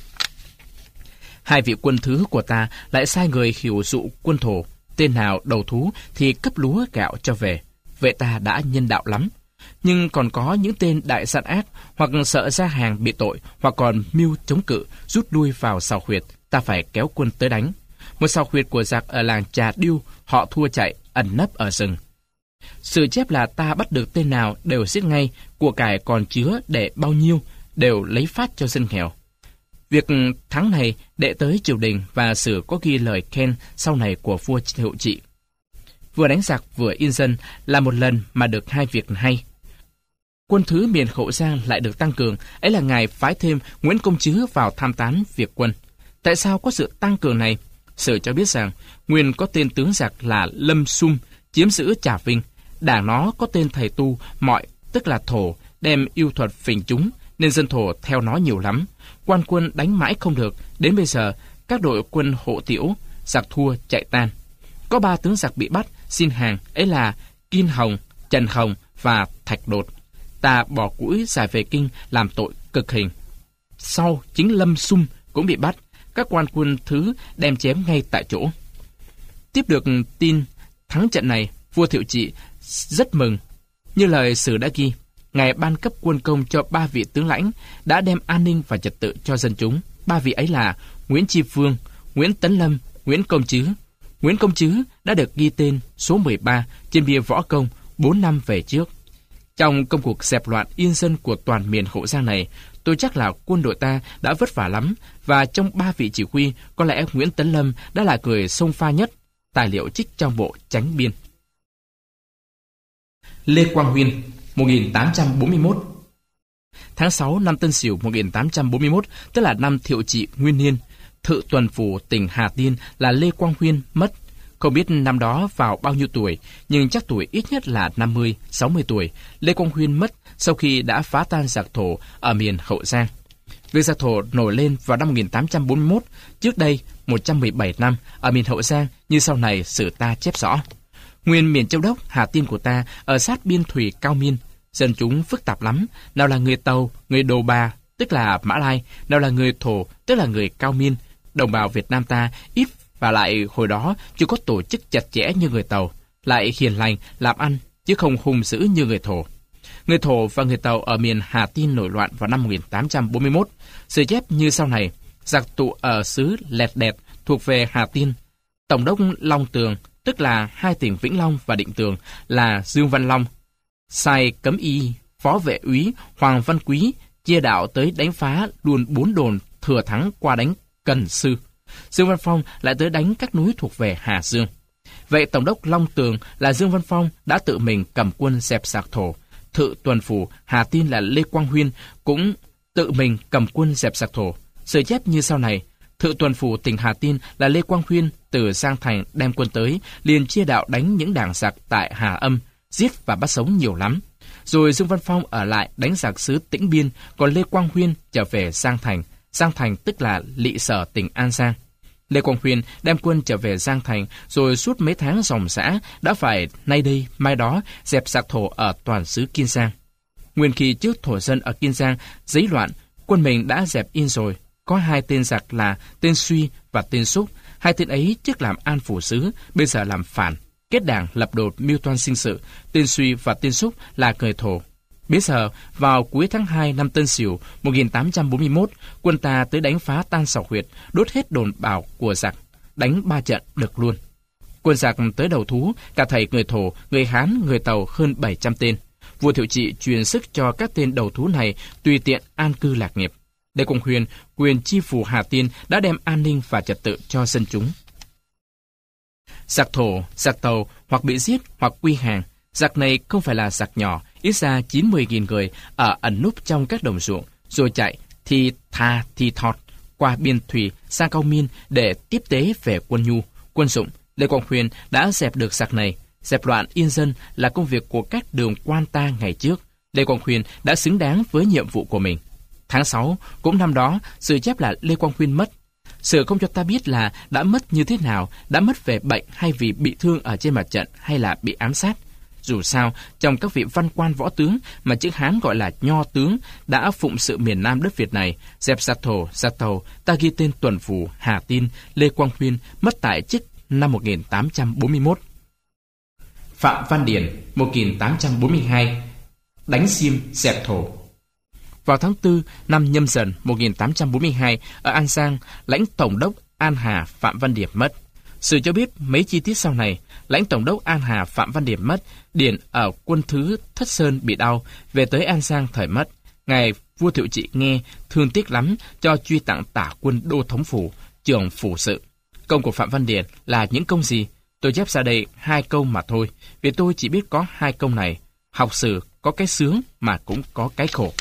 [SPEAKER 1] Hai vị quân thứ của ta lại sai người hiểu dụ quân Thổ, tên nào đầu thú thì cấp lúa gạo cho về. Vậy ta đã nhân đạo lắm. Nhưng còn có những tên đại gian ác, hoặc sợ ra hàng bị tội, hoặc còn mưu chống cự, rút lui vào sào huyệt, ta phải kéo quân tới đánh. Một sào huyệt của giặc ở làng Trà Điêu, họ thua chạy, ẩn nấp ở rừng. Sự chép là ta bắt được tên nào đều giết ngay, của cải còn chứa để bao nhiêu, đều lấy phát cho dân nghèo. Việc thắng này đệ tới triều đình và sử có ghi lời khen sau này của vua Thiệu Trị. Vừa đánh giặc vừa yên dân là một lần mà được hai việc hay. Quân thứ miền Hậu Giang lại được tăng cường, ấy là ngài phái thêm Nguyễn Công Trứ vào tham tán việc quân. Tại sao có sự tăng cường này? Sử cho biết rằng nguyên có tên tướng giặc là Lâm Sum chiếm giữ Trà Vinh, đảng nó có tên thầy tu Mọi, tức là Thổ, đem yêu thuật phỉnh chúng, nên dân Thổ theo nó nhiều lắm. Quan quân đánh mãi không được, đến bây giờ các đội quân hộ tiểu, giặc thua chạy tan. Có 3 tướng giặc bị bắt xin hàng, ấy là Kim Hồng, Trần Hồng và Thạch Đột. Ta bỏ củi giải về kinh làm tội cực hình. Sau chính Lâm Sum cũng bị bắt, các quan quân thứ đem chém ngay tại chỗ. Tiếp được tin thắng trận này, vua Thiệu Trị rất mừng. Như lời sử đã ghi, ngài ban cấp quân công cho 3 vị tướng lãnh, đã đem an ninh và trật tự cho dân chúng. 3 vị ấy là Nguyễn Tri Phương, Nguyễn Tấn Lâm, Nguyễn Công Trứ. Nguyễn Công Trứ đã được ghi tên số 13 trên bia võ công 4 năm về trước. Trong công cuộc dẹp loạn yên dân của toàn miền Hậu Giang này, tôi chắc là quân đội ta đã vất vả lắm, và trong 3 vị chỉ huy, có lẽ Nguyễn Tấn Lâm đã là người xông pha nhất. Tài liệu trích trong bộ Chánh Biên. Lê Quang Huyên, 1841. Tháng 6 năm Tân Sửu 1841, tức là năm Thiệu Trị Nguyên Niên, Thự tuần phủ tỉnh Hà Tiên là Lê Quang Huyên mất. Không biết năm đó vào bao nhiêu tuổi, nhưng chắc tuổi ít nhất là 50, 60 tuổi. Lê Quang Huyên mất sau khi đã phá tan giặc Thổ ở miền Hậu Giang. Việc giặc Thổ nổi lên vào năm 1841, trước đây 117 năm ở miền Hậu Giang như sau này sử ta chép rõ. Nguyên miền Châu Đốc, Hà Tiên của ta ở sát biên thủy Cao Miên, dân chúng phức tạp lắm, nào là người Tàu, người Đồ Bà, tức là Mã Lai, nào là người Thổ, tức là người Cao Miên. Đồng bào Việt Nam ta ít và lại hồi đó chưa có tổ chức chặt chẽ như người Tàu, lại hiền lành, làm ăn, chứ không hung dữ như người Thổ. Người Thổ và người Tàu ở miền Hà Tiên nổi loạn vào năm 1841. Sự chép như sau này, giặc tụ ở xứ Lẹt Đẹt thuộc về Hà Tiên. Tổng đốc Long Tường, tức là hai tỉnh Vĩnh Long và Định Tường, là Dương Văn Long, sai cấm y, phó vệ úy Hoàng Văn Quý chia đạo tới đánh phá luôn 4 đồn Thừa Thắng qua đánh Cần Sư. Dương Văn Phong lại tới đánh các núi thuộc về Hà Dương. Vậy Tổng đốc Long Tường là Dương Văn Phong đã tự mình cầm quân dẹp giặc Thổ. Thự tuần phủ Hà Tin là Lê Quang Huyên cũng tự mình cầm quân dẹp giặc Thổ. Sử chép như sau này: Thự tuần phủ tỉnh Hà Tin là Lê Quang Huyên từ Giang Thành đem quân tới, liền chia đạo đánh những đảng giặc tại Hà Âm, giết và bắt sống nhiều lắm. Rồi Dương Văn Phong ở lại đánh giặc xứ Tĩnh Biên, còn Lê Quang Huyên trở về Giang Thành. Giang Thành tức là Lỵ Sở tỉnh An Giang. Lê Quang Huyên đem quân trở về Giang Thành, rồi suốt mấy tháng ròng rã đã phải nay đây mai đó dẹp giặc Thổ ở toàn xứ Kiên Giang. Nguyên khi trước thổ dân ở Kiên Giang dấy loạn, quân mình đã dẹp yên rồi. Có hai tên giặc là tên Suy và tên Xúc. Hai tên ấy trước làm an phủ sứ, bây giờ làm phản, kết đảng lập đột mưu toan sinh sự. Tên Suy và tên Xúc là người Thổ. Bây giờ, vào cuối tháng 2 năm Tân Sửu 1841, quân ta tới đánh phá Tan Sảo Huyệt, đốt hết đồn bảo của giặc, đánh 3 trận được luôn. Quân giặc tới đầu thú, cả thảy người Thổ, người Hán, người Tàu hơn 700 tên. Vua Thiệu Trị truyền sức cho các tên đầu thú này tùy tiện an cư lạc nghiệp. Lê Quang Huyên, quyền chi phủ Hà Tiên, đã đem an ninh và trật tự cho dân chúng. Giặc Thổ, giặc Tàu hoặc bị giết hoặc quy hàng. Giặc này không phải là giặc nhỏ, ít ra 90.000 người ở ẩn núp trong các đồng ruộng, rồi chạy thì tha thì thọt qua biên thủy sang Cao Miên để tiếp tế về quân nhu, quân dụng. Lê Quang Huyên đã dẹp được giặc này. Dẹp loạn yên dân là công việc của các đường quan ta ngày trước. Lê Quang Huyên đã xứng đáng với nhiệm vụ của mình. Tháng 6, cũng năm đó, sử chép là Lê Quang Huyên mất. Sử không cho ta biết là đã mất như thế nào, đã mất về bệnh hay vì bị thương ở trên mặt trận hay là bị ám sát. Dù sao, trong các vị văn quan võ tướng mà chữ Hán gọi là nho tướng đã phụng sự miền Nam đất Việt này, dẹp giặc Thổ, giặc Tàu, ta ghi tên tuần phủ Hà Tin, Lê Quang Huyên mất tại chức năm 1841. Phạm Văn Điển, 1842, đánh Xiêm, dẹp Thổ. Vào tháng 4 năm Nhâm Dần 1842, ở An Giang, lãnh tổng đốc An Hà Phạm Văn Điển mất. Sử cho biết mấy chi tiết sau này. Lãnh tổng đốc An Hà Phạm Văn Điển mất, Điển ở quân thứ Thất Sơn bị đau, về tới An Giang thời mất. Ngài vua Thiệu Trị nghe, thương tiếc lắm, cho truy tặng tả quân đô thống phủ, trưởng phủ sự. Công của Phạm Văn Điển là những công gì? Tôi chép ra đây 2 câu mà thôi, vì tôi chỉ biết có 2 câu này. Học sử có cái sướng mà cũng có cái khổ.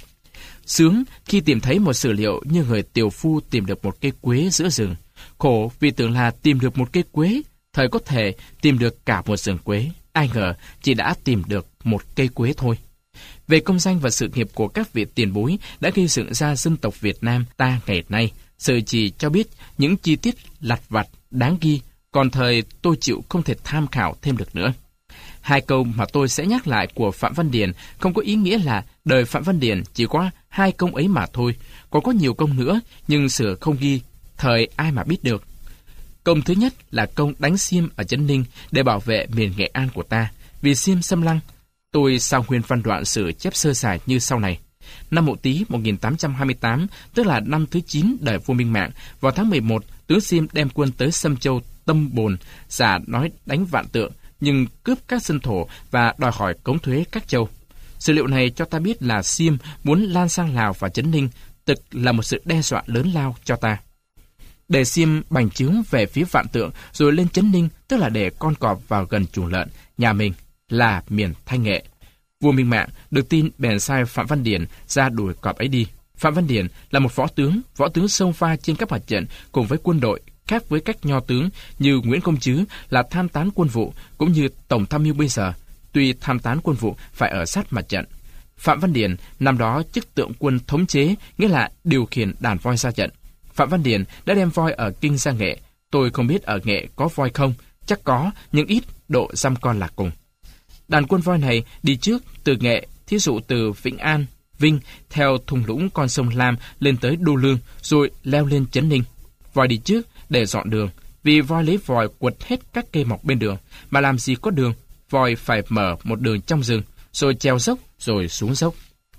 [SPEAKER 1] Sướng khi tìm thấy một sử liệu như người tiều phu tìm được một cây quế giữa rừng. Khổ vì tưởng là tìm được một cây quế, thời có thể tìm được cả một rừng quế. Ai ngờ chỉ đã tìm được một cây quế thôi. Về công danh và sự nghiệp của các vị tiền bối đã gây dựng ra dân tộc Việt Nam ta ngày nay, Sử chỉ cho biết những chi tiết lặt vặt đáng ghi, còn thời tôi chịu không thể tham khảo thêm được nữa. 2 câu mà tôi sẽ nhắc lại của Phạm Văn Điển không có ý nghĩa là đời Phạm Văn Điển chỉ có 2 công ấy mà thôi, còn có nhiều công nữa, nhưng Sử không ghi, thời ai mà biết được. Công thứ nhất là công đánh Xiêm ở Trấn Ninh để bảo vệ miền Nghệ An của ta, vì Xiêm xâm lăng. Tôi sao nguyên văn đoạn Sử chép sơ sài như sau này. Năm Mậu Tý 1828, tức là năm thứ 9 đời vua Minh Mạng, vào tháng 11, tướng Xiêm đem quân tới Sâm Châu, Tâm Bồn, giả nói đánh Vạn Tượng, nhưng cướp các dân thổ và đòi hỏi cống thuế các châu. Sử liệu này cho ta biết là Xiêm muốn lan sang Lào và Trấn Ninh, thực là một sự đe dọa lớn lao cho ta. Để Xiêm bành trướng về phía Vạn Tượng rồi lên Trấn Ninh, tức là để con cọp vào gần chuồng lợn nhà mình, là miền Thanh Nghệ. Vua Minh Mạng được tin bèn sai Phạm Văn Điển ra đuổi cọp ấy đi. Phạm Văn Điển là một võ tướng xông pha trên các mặt trận cùng với quân đội, khác với các nho tướng như Nguyễn Công Trứ là tham tán quân vụ, cũng như tổng tham mưu bây giờ, tuy tham tán quân vụ phải ở sát mặt trận. Phạm Văn Điển năm đó chức tượng quân thống chế, nghĩa là điều khiển đàn voi ra trận. Phạm Văn Điển đã đem voi ở Kinh ra Nghệ. Tôi không biết ở Nghệ có voi không, chắc có, nhưng ít, độ dăm con là cùng. Đàn quân voi này đi trước từ Nghệ, thí dụ từ Vĩnh An, Vinh, theo thung lũng con sông Lam lên tới Đô Lương, rồi leo lên Trấn Ninh. Voi đi trước để dọn đường, vì voi lấy vòi quật hết các cây mọc bên đường, mà làm gì có đường, voi phải mở một đường trong rừng, rồi treo dốc, rồi xuống dốc.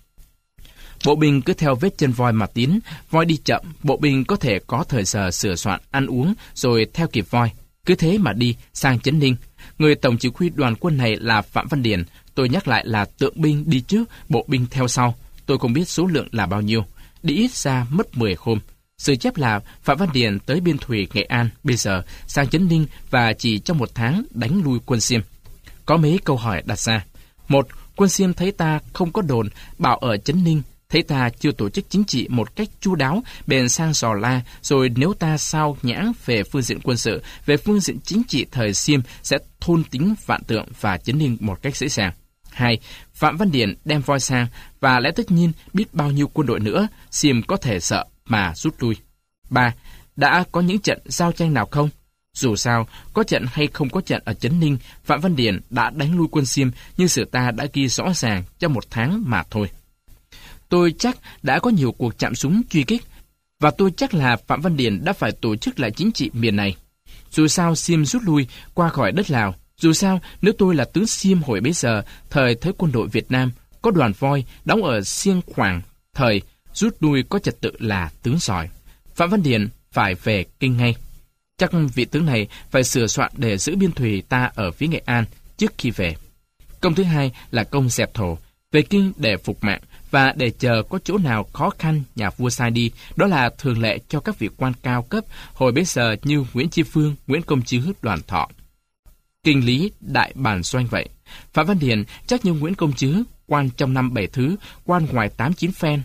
[SPEAKER 1] Bộ binh cứ theo vết chân voi mà tiến, voi đi chậm, bộ binh có thể có thời giờ sửa soạn, ăn uống, rồi theo kịp voi. Cứ thế mà đi sang Trấn Ninh. Người tổng chỉ huy đoàn quân này là Phạm Văn Điển. Tôi nhắc lại là tượng binh đi trước, bộ binh theo sau. Tôi không biết số lượng là bao nhiêu. Đi ít ra mất 10 hôm. Sử chép là Phạm Văn Điển tới biên thủy Nghệ An, bây giờ sang Trấn Ninh và chỉ trong 1 tháng đánh lui quân Xiêm. Có mấy câu hỏi đặt ra. 1. Quân Xiêm thấy ta không có đồn, bảo ở Trấn Ninh, thấy ta chưa tổ chức chính trị một cách chu đáo, bèn sang dò la, rồi nếu ta sao nhãng về phương diện quân sự, về phương diện chính trị thời Xiêm sẽ thôn tính Vạn Tượng và Trấn Ninh một cách dễ dàng. 2. Phạm Văn Điển đem voi sang, và lẽ tất nhiên biết bao nhiêu quân đội nữa, Xiêm có thể sợ mà rút lui. 3. Đã có những trận giao tranh nào không? Dù sao, có trận hay không có trận ở Trấn Ninh, Phạm Văn Điển đã đánh lui quân Xiêm, nhưng sử ta đã ghi rõ ràng trong 1 tháng mà thôi. Tôi chắc đã có nhiều cuộc chạm súng truy kích, và tôi chắc là Phạm Văn Điển đã phải tổ chức lại chính trị miền này. Dù sao Xiêm rút lui qua khỏi đất Lào, dù sao nếu tôi là tướng Xiêm hồi bấy giờ, thời thấy quân đội Việt Nam, có đoàn voi đóng ở Siêng Khoảng, thời rút lui có trật tự là tướng giỏi. Phạm Văn Điển phải về kinh ngay. Chắc vị tướng này phải sửa soạn để giữ biên thùy ta ở phía Nghệ An trước khi về. Công thứ hai là công dẹp thổ, về kinh để phục mạng và để chờ có chỗ nào khó khăn nhà vua sai đi, đó là thường lệ cho các vị quan cao cấp hồi bấy giờ như Nguyễn Chi Phương, Nguyễn Công Trứ, Đoàn Thọ. Kinh lý đại bản doanh vậy. Phạm Văn Điển chắc như Nguyễn Công Trứ, quan trong năm 7 thứ, quan ngoài 8-9 phen.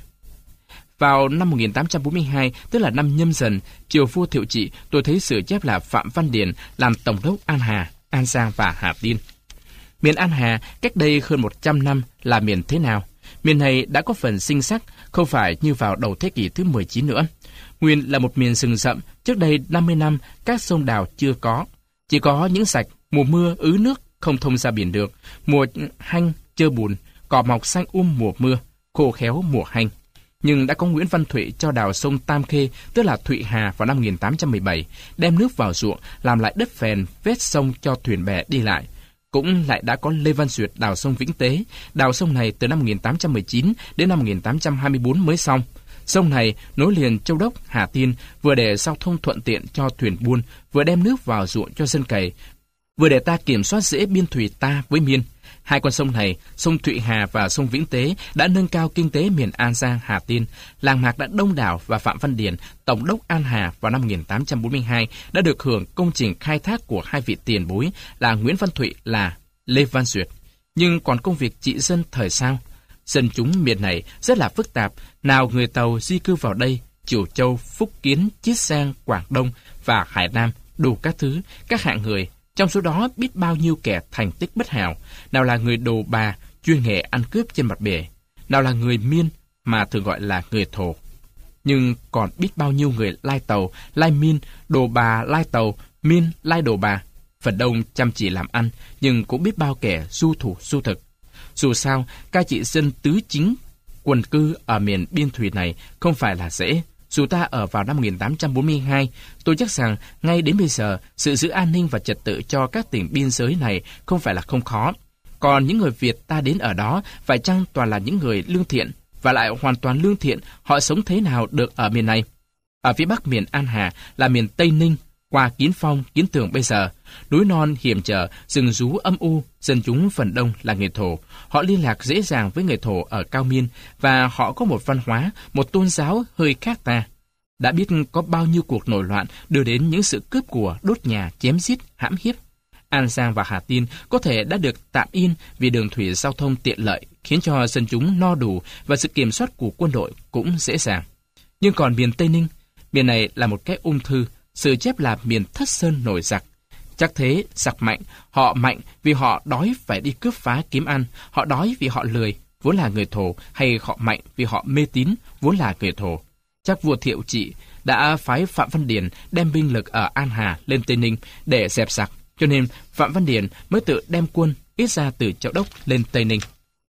[SPEAKER 1] Vào năm 1842, tức là năm Nhâm Dần, triều vua Thiệu Trị, tôi thấy sử chép là Phạm Văn Điển làm tổng đốc An Hà, An Giang và Hà Tiên. Miền An Hà cách đây hơn 100 năm là miền thế nào? Miền này đã có phần sinh sắc, không phải như vào đầu thế kỷ thứ 19 nữa. Nguyên là một miền rừng rậm, trước đây 50 năm các sông đào chưa có. Chỉ có những sạch, mùa mưa ứ nước không thông ra biển được, mùa hanh trơ bùn, cỏ mọc xanh mùa mưa, khô khéo mùa hanh. Nhưng đã có Nguyễn Văn Thụy cho đào sông Tam Khê, tức là Thụy Hà vào năm 1817, đem nước vào ruộng, làm lại đất phèn, vết sông cho thuyền bè đi lại. Cũng lại đã có Lê Văn Duyệt đào sông Vĩnh Tế, đào sông này từ năm 1819 đến năm 1824 mới xong. Sông này nối liền Châu Đốc, Hà Tiên, vừa để giao thông thuận tiện cho thuyền buôn, vừa đem nước vào ruộng cho dân cày, vừa để ta kiểm soát dễ biên thủy ta với Miên. Hai con sông này, sông Thụy Hà và sông Vĩnh Tế, đã nâng cao kinh tế miền An Giang, Hà Tiên. Làng mạc đã đông đảo và Phạm Văn Điển, tổng đốc An Hà vào năm 1842, đã được hưởng công trình khai thác của hai vị tiền bối là Nguyễn Văn Thụy là Lê Văn Duyệt. Nhưng còn công việc trị dân thời sao? Dân chúng miền này rất là phức tạp, nào người Tàu di cư vào đây, Triều Châu, Phúc Kiến, Chiết Giang, Quảng Đông và Hải Nam, đủ các thứ, các hạng người. Trong số đó biết bao nhiêu kẻ thành tích bất hảo, nào là người Đồ Bà, chuyên nghề ăn cướp trên mặt bể, nào là người Miên, mà thường gọi là người Thổ. Nhưng còn biết bao nhiêu người Lai Tàu, Lai Miên, Đồ Bà, Lai Tàu, Miên, Lai Đồ Bà. Phần đông chăm chỉ làm ăn, nhưng cũng biết bao kẻ du thủ du thực. Dù sao, cai trị dân tứ chính, quần cư ở miền biên thủy này không phải là dễ. Dù ta ở vào năm 1842, tôi chắc rằng ngay đến bây giờ, sự giữ an ninh và trật tự cho các tỉnh biên giới này không phải là không khó. Còn những người Việt ta đến ở đó, phải chăng toàn là những người lương thiện, và lại hoàn toàn lương thiện, họ sống thế nào được ở miền này? Ở phía bắc miền An Hà là miền Tây Ninh, qua Kiến Phong, Kiến Tường bây giờ, núi non hiểm trở, rừng rú âm u, dân chúng phần đông là người Thổ. Họ liên lạc dễ dàng với người Thổ ở Cao Miên, và họ có một văn hóa, một tôn giáo hơi khác ta. Đã biết có bao nhiêu cuộc nổi loạn đưa đến những sự cướp của, đốt nhà, chém giết, hãm hiếp. An Giang và Hà Tiên có thể đã được tạm yên vì đường thủy giao thông tiện lợi, khiến cho dân chúng no đủ và sự kiểm soát của quân đội cũng dễ dàng. Nhưng còn miền Tây Ninh, miền này là một cái ung thư, sự chép là miền Thất Sơn nổi giặc. Chắc thế, giặc mạnh, họ mạnh vì họ đói phải đi cướp phá kiếm ăn, họ đói vì họ lười, vốn là người Thổ, hay họ mạnh vì họ mê tín, vốn là người Thổ. Chắc vua Thiệu Trị đã phái Phạm Văn Điển đem binh lực ở An Hà lên Tây Ninh để dẹp giặc, cho nên Phạm Văn Điển mới tự đem quân ít ra từ Châu Đốc lên Tây Ninh.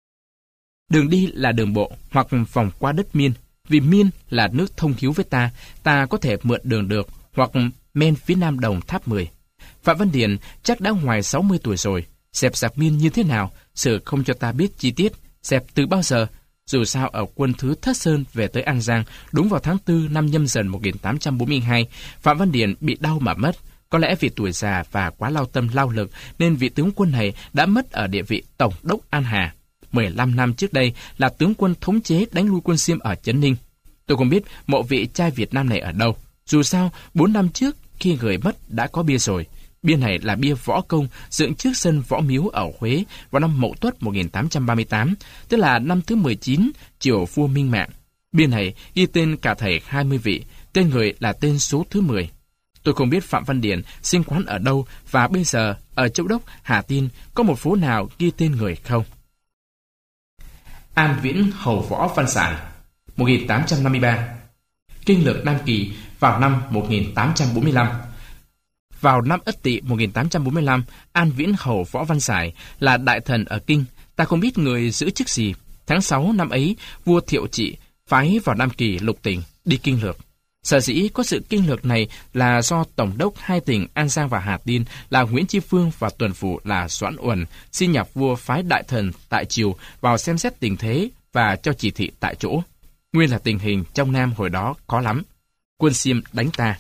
[SPEAKER 1] Đường đi là đường bộ hoặc vòng qua đất Miên, vì Miên là nước thông hiếu với ta có thể mượn đường được, hoặc men phía nam đồng Tháp 10. Phạm Văn Điển chắc đã ngoài 60 tuổi rồi, dẹp giặc Miên như thế nào, sự không cho ta biết chi tiết, dẹp từ bao giờ. Dù sao ở quân thứ Thất Sơn về tới An Giang, đúng vào tháng 4 năm Nhâm Dần 1842, Phạm Văn Điển bị đau mà mất. Có lẽ vì tuổi già và quá lao tâm lao lực nên vị tướng quân này đã mất ở địa vị Tổng đốc An Hà. 15 năm trước đây là tướng quân thống chế đánh lui quân Xiêm ở Trấn Ninh. Tôi không biết mộ vị trai Việt Nam này ở đâu. Dù sao, 4 năm trước khi người mất đã có bia rồi. Bia này là bia võ công dựng trước sân Võ Miếu ở Huế vào năm Mậu Tuất 1838, tức là năm thứ 19 triều vua Minh Mạng. Bia này ghi tên cả thảy 20 vị, tên người là tên số thứ 10. Tôi không biết Phạm Văn Điển sinh quán ở đâu và bây giờ ở Châu Đốc, Hà Tiên có một phố nào ghi tên người không. An Viễn Hầu Võ Văn Sải 1853. Kinh lược Nam Kỳ vào năm 1845. Vào năm Ất Tỵ 1845, An Viễn Hầu Võ Văn Sải là đại thần ở Kinh, ta không biết người giữ chức gì. Tháng 6 năm ấy, vua Thiệu Trị phái vào Nam Kỳ lục tỉnh đi kinh lược. Sở dĩ có sự kinh lược này là do tổng đốc hai tỉnh An Giang và Hà Tiên là Nguyễn Chi Phương và tuần phủ là Doãn Uẩn xin nhạc vua phái đại thần tại triều vào xem xét tình thế và cho chỉ thị tại chỗ. Nguyên là tình hình trong Nam hồi đó khó lắm. Quân Xiêm đánh ta.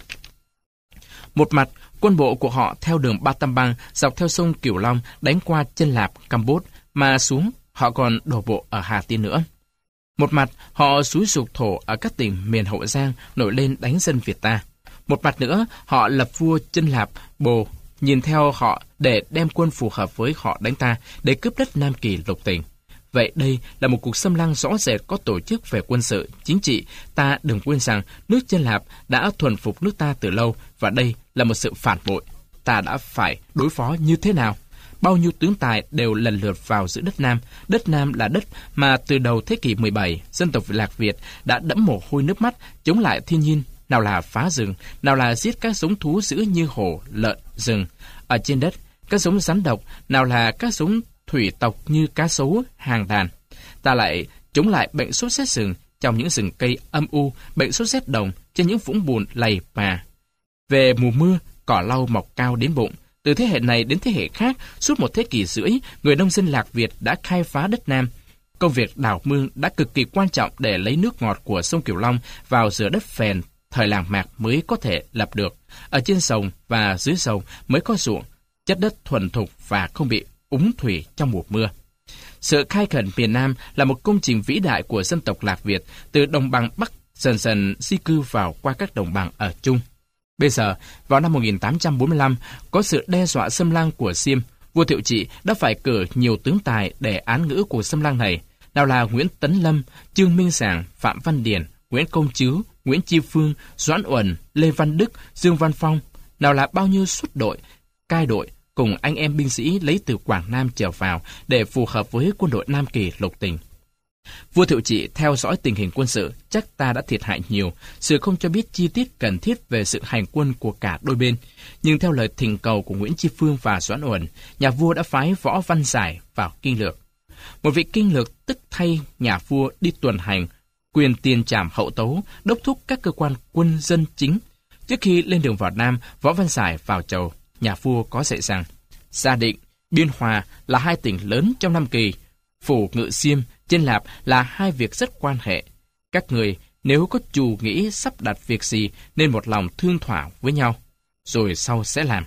[SPEAKER 1] Một mặt, quân bộ của họ theo đường Ba Tam Bang dọc theo sông Cửu Long đánh qua Chân Lạp, Campuchia mà xuống họ còn đổ bộ ở Hà Tiên nữa. Một mặt, họ xúi giục thổ ở các tỉnh miền Hậu Giang nổi lên đánh dân Việt ta. Một mặt nữa, họ lập vua Chân Lạp, Bồ, nhìn theo họ để đem quân phù hợp với họ đánh ta, để cướp đất Nam Kỳ lục tỉnh. Vậy đây là một cuộc xâm lăng rõ rệt có tổ chức về quân sự, chính trị. Ta đừng quên rằng nước Chân Lạp đã thuần phục nước ta từ lâu, và đây là một sự phản bội. Ta đã phải đối phó như thế nào? Bao nhiêu tướng tài đều lần lượt vào giữ đất Nam. Đất Nam là đất mà từ đầu thế kỷ 17, dân tộc Lạc Việt đã đẫm mồ hôi nước mắt chống lại thiên nhiên, nào là phá rừng, nào là giết các giống thú dữ như hổ, lợn, rừng. Ở trên đất, các giống rắn độc, nào là các giống thủy tộc như cá sấu, hàng đàn. Ta lại chống lại bệnh sốt rét rừng trong những rừng cây âm u, bệnh sốt rét đồng trên những vũng bùn lầy mà. Về mùa mưa, cỏ lau mọc cao đến bụng. Từ thế hệ này đến thế hệ khác, suốt một thế kỷ rưỡi, người nông dân Lạc Việt đã khai phá đất Nam. Công việc đào mương đã cực kỳ quan trọng để lấy nước ngọt của sông Cửu Long vào giữa đất phèn, thời làng Mạc mới có thể lập được. Ở trên sông và dưới sông mới có ruộng, chất đất thuần thục và không bị úng thủy trong mùa mưa. Sự khai khẩn miền Nam là một công trình vĩ đại của dân tộc Lạc Việt, từ đồng bằng Bắc dần dần di cư vào qua các đồng bằng ở Trung. Bây giờ, vào năm 1845, có sự đe dọa xâm lăng của Xiêm, vua Thiệu Trị đã phải cử nhiều tướng tài để án ngữ cuộc xâm lăng này, nào là Nguyễn Tấn Lâm, Trương Minh Sảng, Phạm Văn Điển, Nguyễn Công Trứ, Nguyễn Chi Phương, Doãn Uẩn, Lê Văn Đức, Dương Văn Phong, nào là bao nhiêu suất đội, cai đội, cùng anh em binh sĩ lấy từ Quảng Nam trở vào để phù hợp với quân đội Nam Kỳ lục tỉnh. Vua Thiệu Trị theo dõi tình hình quân sự, chắc ta đã thiệt hại nhiều, sự không cho biết chi tiết cần thiết về sự hành quân của cả đôi bên. Nhưng theo lời thỉnh cầu của Nguyễn Chi Phương và Doãn Uẩn, nhà vua đã phái Võ Văn Sải vào kinh lược. Một vị kinh lược tức thay nhà vua đi tuần hành, quyền tiền trảm hậu tấu, đốc thúc các cơ quan quân dân chính. Trước khi lên đường vào Nam, Võ Văn Sải vào chầu, nhà vua có dạy rằng Gia Định, Biên Hòa là hai tỉnh lớn trong Nam Kỳ, Phủ Ngự Xiêm, Chân Lạp là hai việc rất quan hệ. Các người nếu có chủ nghĩ sắp đặt việc gì nên một lòng thương thỏa với nhau, rồi sau sẽ làm.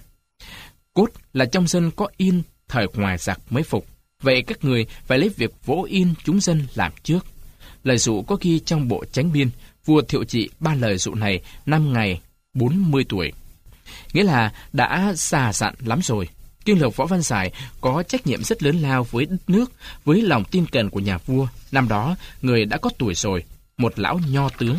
[SPEAKER 1] Cốt là trong dân có yên, thời ngoài giặc mới phục. Vậy các người phải lấy việc vỗ yên chúng dân làm trước. Lời dụ có ghi trong bộ Chánh Biên, vua Thiệu Trị ban lời dụ này năm ngày 40 tuổi. Nghĩa là đã già dặn lắm rồi. Kinh lược Võ Văn Sải có trách nhiệm rất lớn lao với đất nước, với lòng tin cậy của nhà vua. Năm đó, người đã có tuổi rồi, một lão nho tướng.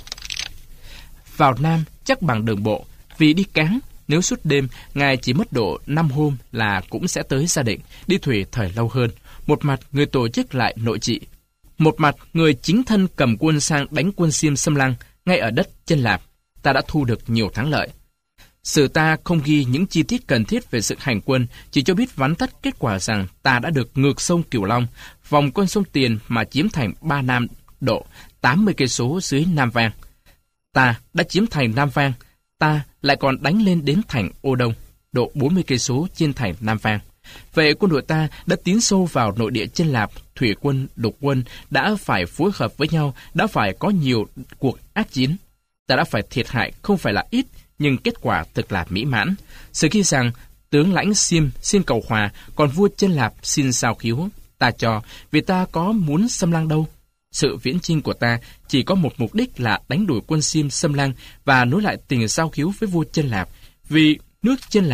[SPEAKER 1] Vào Nam chắc bằng đường bộ, vì đi cáng, nếu suốt đêm, ngài chỉ mất độ 5 hôm là cũng sẽ tới Gia Định, đi thủy thời lâu hơn. Một mặt, người tổ chức lại nội trị. Một mặt, người chính thân cầm quân sang đánh quân Xiêm xâm lăng, ngay ở đất Chân Lạp. Ta đã thu được nhiều thắng lợi. Sử ta không ghi những chi tiết cần thiết về sự hành quân, chỉ cho biết vắn tắt kết quả rằng ta đã được ngược sông Cửu Long, vòng con sông Tiền mà chiếm thành Ba Nam độ 80 cây số dưới Nam Vang. Ta đã chiếm thành Nam Vang, ta lại còn đánh lên đến thành Ô Đông, độ 40 cây số trên thành Nam Vang. Vậy quân đội ta đã tiến sâu vào nội địa Chân Lạp, thủy quân, lục quân đã phải phối hợp với nhau, đã phải có nhiều cuộc ác chiến. Ta đã phải thiệt hại không phải là ít, nhưng kết quả thực là mỹ mãn. Sự ghi rằng tướng lãnh Xiêm xin cầu hòa, còn vua Chân Lạp xin sao khiếu. Ta cho, vì ta có muốn xâm lăng đâu. Sự viễn chinh của ta chỉ có một mục đích là đánh đuổi quân Xiêm xâm lăng và nối lại tình sao khiếu với vua Chân Lạp, vì nước Chân Lạp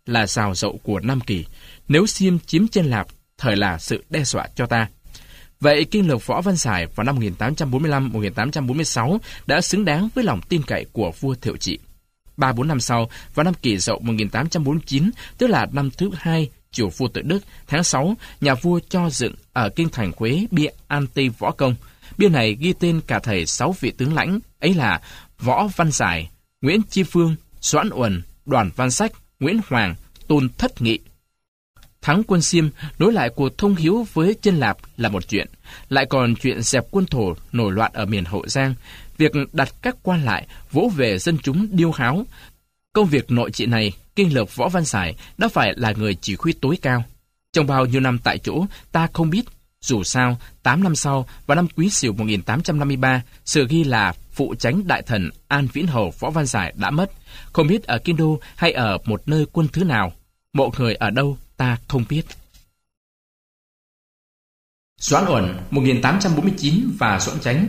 [SPEAKER 1] là xào rậu của Nam Kỳ. Nếu Xiêm chiếm Chân Lạp, thời là sự đe dọa cho ta. Vậy kiên lược Võ Văn Sải vào năm 1845-1846 đã xứng đáng với lòng tin cậy của vua Thiệu Trị. 3-4 năm sau, vào năm Kỷ Dậu 1849, tức là năm thứ hai triều vua tự Đức, tháng 6, nhà vua cho dựng ở kinh thành Huế bia anti võ công. Bia này ghi tên cả thầy 6 vị tướng lãnh, ấy là Võ Văn Sải, Nguyễn Chi Phương, Doãn Uẩn, Đoàn Văn Sách, Nguyễn Hoàng, Tôn Thất Nghị. Thắng quân Xiêm nối lại cuộc thông hiếu với Chân Lạp là một chuyện, lại còn chuyện dẹp quân Thổ nổi loạn ở miền Hậu Giang, việc đặt các quan lại vỗ về dân chúng điêu háo. Công việc nội trị này, kiên lược Võ Văn Sải đã phải là người chỉ huy tối cao. Trong bao nhiêu năm tại chỗ, ta không biết. Dù sao, 8 năm sau, vào năm Quý Sửu 1853, sự ghi là phụ chánh đại thần An Viễn Hầu Võ Văn Sải đã mất, không biết ở Kinh Đô hay ở một nơi quân thứ nào. Mộ người ở đâu, ta không biết. Doãn Uẩn 1849 và Doãn Chánh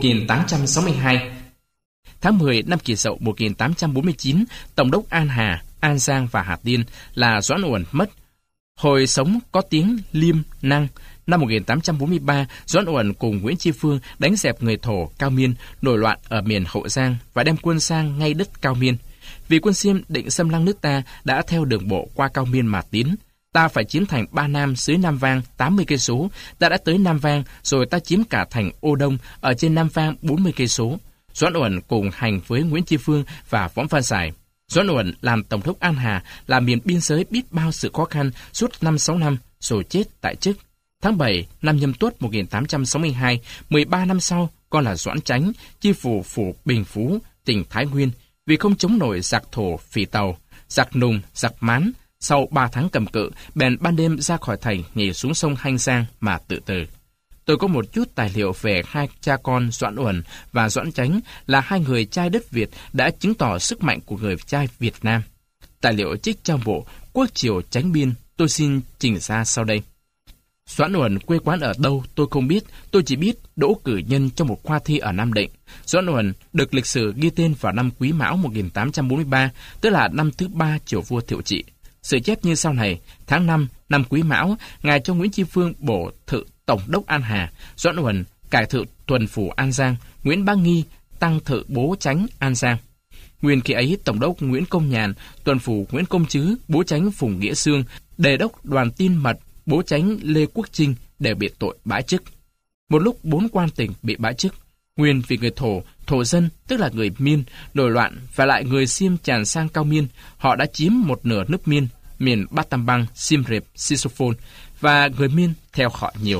[SPEAKER 1] 1862. Tháng 10 năm Kỷ Dậu 1849, Tổng đốc An Hà, An Giang và Hà Tiên là Doãn Uẩn mất. Hồi sống có tiếng Liêm Năng. Năm 1843, Doãn Uẩn cùng Nguyễn Chi Phương đánh dẹp người Thổ Cao Miên nổi loạn ở miền Hậu Giang và đem quân sang ngay đất Cao Miên. Vì quân Xiêm định xâm lăng nước ta đã theo đường bộ qua Cao Miên mà tiến. Ta phải chiếm thành Ba Nam dưới Nam Vang 80 cây số. Ta đã tới Nam Vang, rồi ta chiếm cả thành Ô Đông ở trên Nam Vang 40 cây số. Doãn Uẩn cùng hành với Nguyễn Chi Phương và Võ Văn Sải. Doãn Uẩn làm tổng đốc An Hà, làm miền biên giới biết bao sự khó khăn suốt 5-6 năm, rồi chết tại chức. Tháng 7 năm Nhâm Tuất 1862, 13 năm sau, con là Doãn Chánh, chi phủ phủ Bình Phú, tỉnh Thái Nguyên, vì không chống nổi giặc Thổ Phỉ Tàu, giặc Nùng, giặc Mán. Sau 3 tháng cầm cự, bèn ban đêm ra khỏi thành nhảy xuống sông Hanh Giang mà tự tử. Tôi có một chút tài liệu về hai cha con Doãn Uẩn và Doãn Chánh là hai người trai đất Việt đã chứng tỏ sức mạnh của người trai Việt Nam. Tài liệu trích trong bộ Quốc Triều Chánh Biên tôi xin trình ra sau đây. Doãn Uẩn quê quán ở đâu tôi không biết, tôi chỉ biết đỗ cử nhân trong một khoa thi ở Nam Định. Doãn Uẩn được lịch sử ghi tên vào năm Quý Mão 1843, tức là năm thứ 3 triều vua Thiệu Trị. Sự chép như sau này: tháng 5 năm Quý Mão, ngài cho Nguyễn Chi Phương bổ thự tổng đốc An Hà, Doãn Uẩn cải thự tuần phủ An Giang, Nguyễn Bá Nghi tăng thự bố chánh An Giang. Nguyên khi ấy tổng đốc Nguyễn Công Nhàn, tuần phủ Nguyễn Công Trứ, bố chánh Phùng Nghĩa Xương, đề đốc Đoàn Tin Mật, bố chánh Lê Quốc Trinh đều bị tội bãi chức. Một lúc 4 quan tỉnh bị bãi chức, nguyên vì người thổ dân tức là người Miên nổi loạn và lại người Xiêm tràn sang Cao Miên, họ đã chiếm một nửa nước Miên, miền Bát Tam Bang, Siem Reap, Sisophon và người Miên theo họ nhiều.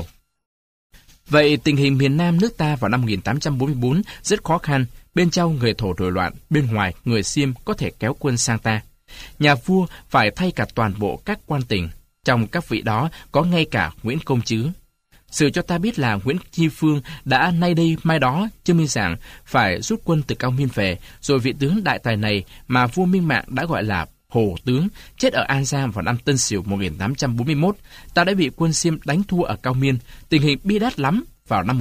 [SPEAKER 1] Vậy tình hình miền Nam nước ta vào năm 1844 rất khó khăn, bên trong người Thổ nổi loạn, bên ngoài người Xiêm có thể kéo quân sang ta. Nhà vua phải thay cả toàn bộ các quan tỉnh, trong các vị đó có ngay cả Nguyễn Công Trứ. Sự cho ta biết là Nguyễn Chi Phương đã nay đây mai đó chứng minh rằng phải rút quân từ Cao Miên về, rồi vị tướng đại tài này mà vua Minh Mạng đã gọi là Hồ Tướng chết ở An Giang vào năm Tân Sửu 1841. Ta đã bị quân Xiêm đánh thua ở Cao Miên, tình hình bi đát lắm vào năm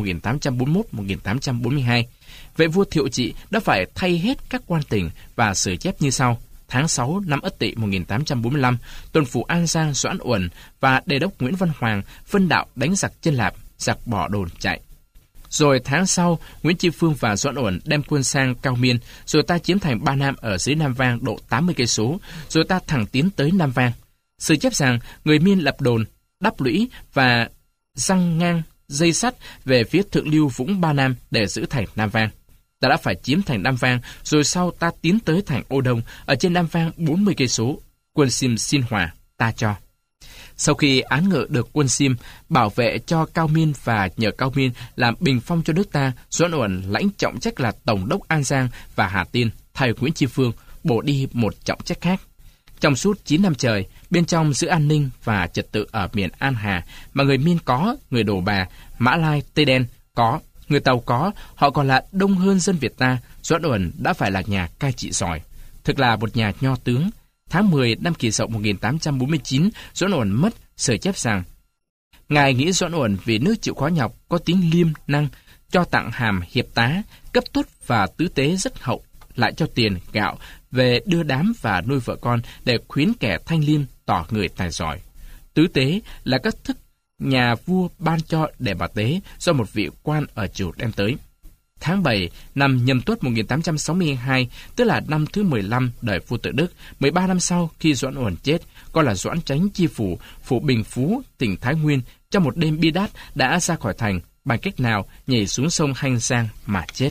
[SPEAKER 1] 1841-1842. Vậy vua Thiệu Trị đã phải thay hết các quan tỉnh và sử chép như sau. Tháng 6 năm Ất Tỵ 1845, tuần phủ An Giang Doãn Uẩn và đề đốc Nguyễn Văn Hoàng phân đạo đánh giặc Chân Lạp, giặc bỏ đồn chạy. Rồi tháng sau, Nguyễn Chi Phương và Doãn Uẩn đem quân sang Cao Miên, rồi ta chiếm thành Ba Nam ở dưới Nam Vang độ 80 cây số, rồi ta thẳng tiến tới Nam Vang. Sự chép rằng người Miên lập đồn, đắp lũy và răng ngang dây sắt về phía thượng lưu Vũng Ba Nam để giữ thành Nam Vang. Ta đã phải chiếm thành Nam Vang, rồi sau ta tiến tới thành Ô Đông ở trên Nam Vang 40 cây số. Quân Xiêm xin hòa, ta cho. Sau khi án ngự được quân Xiêm bảo vệ cho Cao Miên và nhờ Cao Miên làm bình phong cho nước ta, Doãn Uẩn lãnh trọng trách là tổng đốc An Giang và Hà Tiên, thay Nguyễn Chi Phương bổ đi một trọng trách khác. Trong suốt 9 năm trời, bên trong giữ an ninh và trật tự ở miền An Hà mà người Miên có, người Đồ Bà, Mã Lai, Tây Đen có, người Tàu có, họ còn là đông hơn dân Việt ta, Doãn Uẩn đã phải là nhà cai trị giỏi, thực là một nhà nho tướng. Tháng 10 năm Kỷ Dậu 1849, Doãn Uẩn mất, sử chép rằng ngài nghĩ Doãn Uẩn vì nước chịu khó nhọc, có tiếng liêm năng, cho tặng hàm hiệp tá, cấp tuất và tứ tế rất hậu, lại cho tiền, gạo về đưa đám và nuôi vợ con để khuyến kẻ thanh liêm tỏ người tài giỏi. Tứ tế là các thức nhà vua ban cho để bà tế do một vị quan ở triều đem tới. Tháng 7 năm Nhâm Tuất 1862, tức là năm thứ 15 đời vua Tự Đức, 13 năm sau khi Doãn Uẩn chết, con là Doãn Chánh chi phủ, phủ Bình Phú, tỉnh Thái Nguyên, trong một đêm bi đát đã ra khỏi thành, bằng cách nào nhảy xuống sông Hanh Giang mà chết.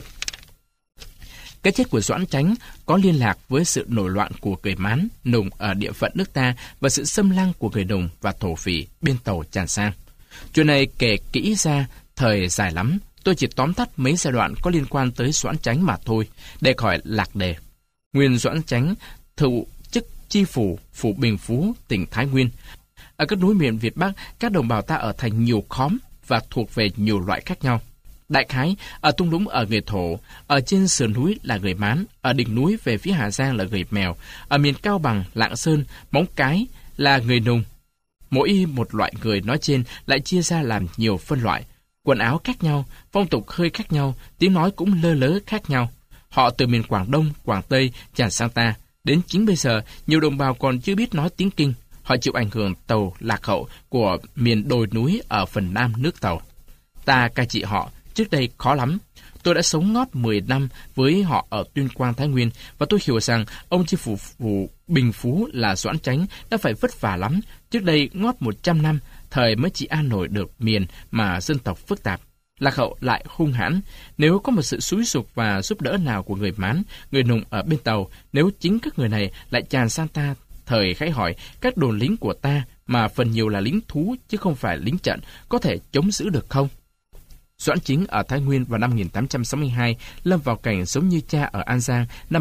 [SPEAKER 1] Cái chết của Doãn Chánh có liên lạc với sự nổi loạn của người Mán, Nùng ở địa phận nước ta và sự xâm lăng của người Nùng và thổ phỉ bên tàu tràn sang. Chuyện này kể kỹ ra thời dài lắm, tôi chỉ tóm tắt mấy giai đoạn có liên quan tới Doãn Chánh mà thôi, để khỏi lạc đề. Nguyên Doãn Chánh thụ chức chi phủ, phủ Bình Phú, tỉnh Thái Nguyên. Ở các núi miền Việt Bắc, các đồng bào ta ở thành nhiều khóm và thuộc về nhiều loại khác nhau. Đại khái, ở thung lũng ở người Thổ, ở trên sườn núi là người Mán, ở đỉnh núi về phía Hà Giang là người Mèo, ở miền Cao Bằng, Lạng Sơn, Móng Cái là người Nùng. Mỗi một loại người nói trên lại chia ra làm nhiều phân loại, quần áo khác nhau, phong tục hơi khác nhau, tiếng nói cũng lơ lớ khác nhau. Họ từ miền Quảng Đông, Quảng Tây tràn sang ta. Đến chính bây giờ, nhiều đồng bào còn chưa biết nói tiếng Kinh. Họ chịu ảnh hưởng Tàu lạc hậu của miền đồi núi ở phần nam nước Tàu. Ta cai trị họ trước đây khó lắm. Tôi đã sống ngót 10 năm với họ ở Tuyên Quang, Thái Nguyên, và tôi hiểu rằng ông chi phủ Bình Phú là Doãn Chánh đã phải vất vả lắm. Trước đây ngót 100 năm, thời mới chỉ an nổi được miền mà dân tộc phức tạp. Lạc hậu lại hung hãn. Nếu có một sự xúi giục và giúp đỡ nào của người Mán, người Nùng ở bên Tàu, nếu chính các người này lại tràn sang ta, thời khái hỏi, các đồn lính của ta, mà phần nhiều là lính thú chứ không phải lính trận, có thể chống giữ được không? Doãn Chính ở Thái Nguyên vào năm 1862 lâm vào cảnh giống như cha ở An Giang năm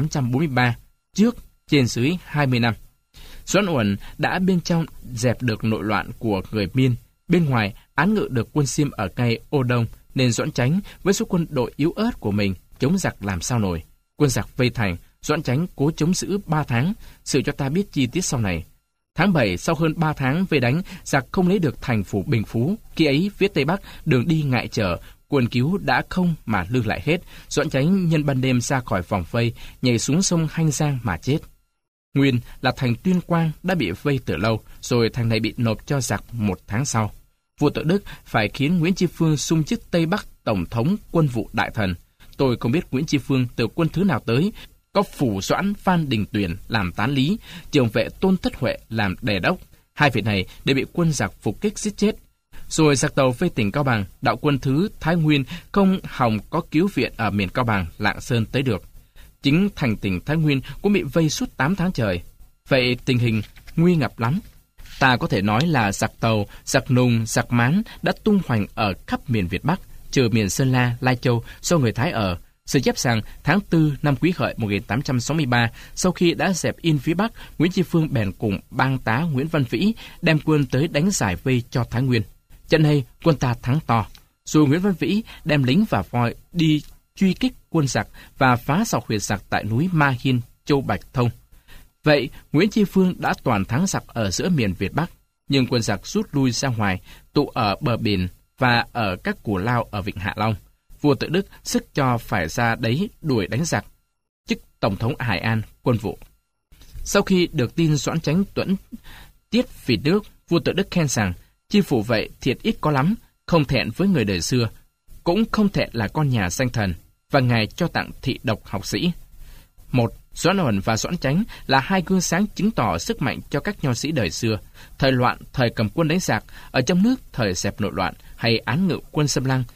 [SPEAKER 1] 1843, trước trên dưới 20 năm. Doãn Uẩn đã bên trong dẹp được nội loạn của người Miên, bên ngoài án ngự được quân Xiêm ở ngay Ô Đông, nên Doãn Chánh với số quân đội yếu ớt của mình chống giặc làm sao nổi. Quân giặc vây thành, Doãn Chánh cố chống giữ 3 tháng, sự cho ta biết chi tiết sau này. Tháng 7, sau hơn 3 tháng vây đánh, giặc không lấy được thành phủ Bình Phú. Khi ấy, phía Tây Bắc, đường đi ngại trở, quân cứu đã không mà lưu lại hết. Doãn Chánh nhân ban đêm ra khỏi vòng vây, nhảy xuống sông Hanh Giang mà chết. Nguyên là thành Tuyên Quang đã bị vây từ lâu, rồi thành này bị nộp cho giặc 1 tháng sau. Vua Tự Đức phải khiến Nguyễn Tri Phương xung chức Tây Bắc Tổng thống Quân vụ Đại Thần. Tôi không biết Nguyễn Tri Phương từ quân thứ nào tới, có Phủ Doãn Phan Đình Tuyển làm tán lý, Trường vệ Tôn Thất Huệ làm đề đốc. Hai vị này đều bị quân giặc phục kích giết chết. Rồi giặc Tàu vây tỉnh Cao Bằng, đạo quân thứ Thái Nguyên không hòng có cứu viện ở miền Cao Bằng, Lạng Sơn tới được. Chính thành tỉnh Thái Nguyên cũng bị vây suốt 8 tháng trời. Vậy tình hình nguy ngập lắm. Ta có thể nói là giặc Tàu, giặc Nùng, giặc Mán đã tung hoành ở khắp miền Việt Bắc, trừ miền Sơn La, Lai Châu do người Thái ở. Sự chép rằng tháng 4 năm Quý Hợi 1863, sau khi đã dẹp yên phía Bắc, Nguyễn Tri Phương bèn cùng bang tá Nguyễn Văn Vĩ đem quân tới đánh giải vây cho Thái Nguyên. Trận này quân ta thắng to. Rồi Nguyễn Văn Vĩ đem lính và voi đi truy kích quân giặc và phá sọc huyệt giặc tại núi Ma Hiên, Châu Bạch Thông. Vậy Nguyễn Tri Phương đã toàn thắng giặc ở giữa miền Việt Bắc, nhưng quân giặc rút lui ra ngoài, tụ ở bờ biển và ở các cù lao ở Vịnh Hạ Long. Vua Tự Đức sức cho phải ra đấy đuổi đánh giặc, chức Tổng thống Hải An, Quân vụ. Sau khi được tin Doãn Chánh tuẫn tiết vì nước, vua Tự Đức khen rằng, chi phủ vậy thiệt ít có lắm, không thẹn với người đời xưa, cũng không thẹn là con nhà danh thần, và ngài cho tặng thị độc học sĩ. Một, Doãn Uẩn và Doãn Chánh là hai gương sáng chứng tỏ sức mạnh cho các nho sĩ đời xưa. Thời loạn, thời cầm quân đánh giặc, ở trong nước thời dẹp nội loạn hay án ngự quân xâm lăng,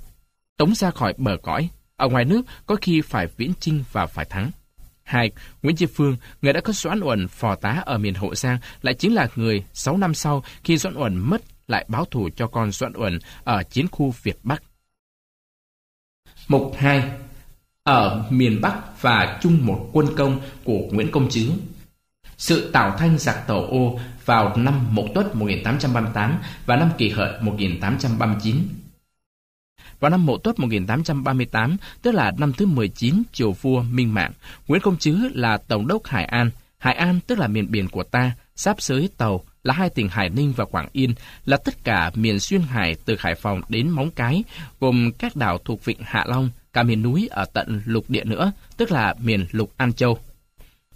[SPEAKER 1] tống ra khỏi bờ cõi. Ở ngoài nước có khi phải viễn chinh và phải thắng. 2. Nguyễn Tri Phương, người đã có Doãn Uẩn phò tá ở miền Hậu Giang, lại chính là người 6 năm sau khi Doãn Uẩn mất lại báo thù cho con Doãn Uẩn ở chiến khu Việt Bắc. Mục 2. Ở miền Bắc và chung một quân công của Nguyễn Công Trứ. Sự tạo thanh giặc Tàu Ô vào năm Mậu Tuất 1838 và năm Kỷ Hợi 1839. Vào năm Mậu Tuất 1838, tức là năm thứ 19 triều vua Minh Mạng, Nguyễn Công Trứ là tổng đốc Hải An. Hải An tức là miền biển của ta, giáp giới Tàu là hai tỉnh Hải Ninh và Quảng Yên, là tất cả miền xuyên hải từ Hải Phòng đến Móng Cái, gồm các đảo thuộc Vịnh Hạ Long, cả miền núi ở tận lục địa nữa, tức là miền Lục An Châu.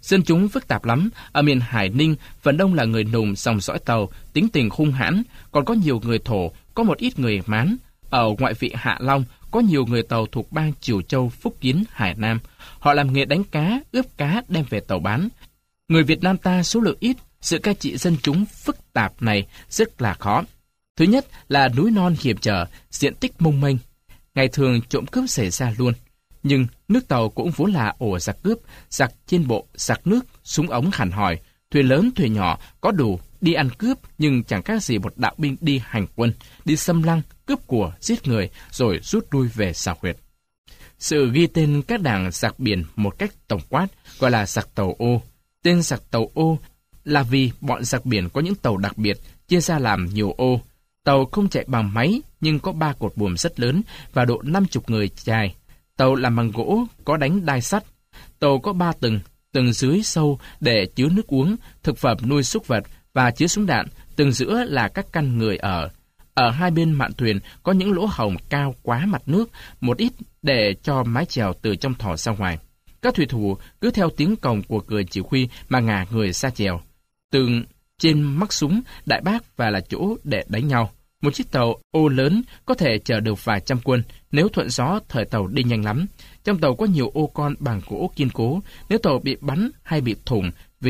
[SPEAKER 1] Dân chúng phức tạp lắm. Ở miền Hải Ninh, phần đông là người Nùng dòng dõi Tàu, tính tình hung hãn, còn có nhiều người Thổ, có một ít người Mán. Ở ngoại vị Hạ Long, có nhiều người Tàu thuộc bang Triều Châu, Phúc Kiến, Hải Nam. Họ làm nghề đánh cá, ướp cá đem về Tàu bán. Người Việt Nam ta số lượng ít, sự cai trị dân chúng phức tạp này rất là khó. Thứ nhất là núi non hiểm trở, diện tích mông mênh. Ngày thường trộm cướp xảy ra luôn. Nhưng nước Tàu cũng vốn là ổ giặc cướp, giặc trên bộ, giặc nước, súng ống hẳn hòi, thuyền lớn thuyền nhỏ có đủ đi ăn cướp, nhưng chẳng khác gì một đạo binh đi hành quân, đi xâm lăng, cướp của, giết người, rồi rút lui về xào huyệt. Sự ghi tên các đảng giặc biển một cách tổng quát gọi là giặc Tàu Ô. Tên giặc Tàu Ô là vì bọn giặc biển có những tàu đặc biệt, chia ra làm nhiều ô. Tàu không chạy bằng máy, nhưng có 3 cột buồm rất lớn và độ 50 người dài. Tàu làm bằng gỗ, có đánh đai sắt. Tàu có 3 tầng, tầng dưới sâu để chứa nước uống, thực phẩm nuôi súc vật và chứa súng đạn, tầng giữa là các căn người ở. Ở hai bên mạn thuyền có những lỗ hổng cao quá mặt nước, một ít để cho mái chèo từ trong thò ra ngoài. Các thủy thủ cứ theo tiếng còng của người chỉ huy mà ngả người ra chèo. Tường trên mắc súng, đại bác và là chỗ để đánh nhau. Một chiếc tàu ô lớn có thể chở được vài trăm quân, nếu thuận gió thời tàu đi nhanh lắm. Trong tàu có nhiều ô con bằng gỗ kiên cố, nếu tàu bị bắn hay bị thủng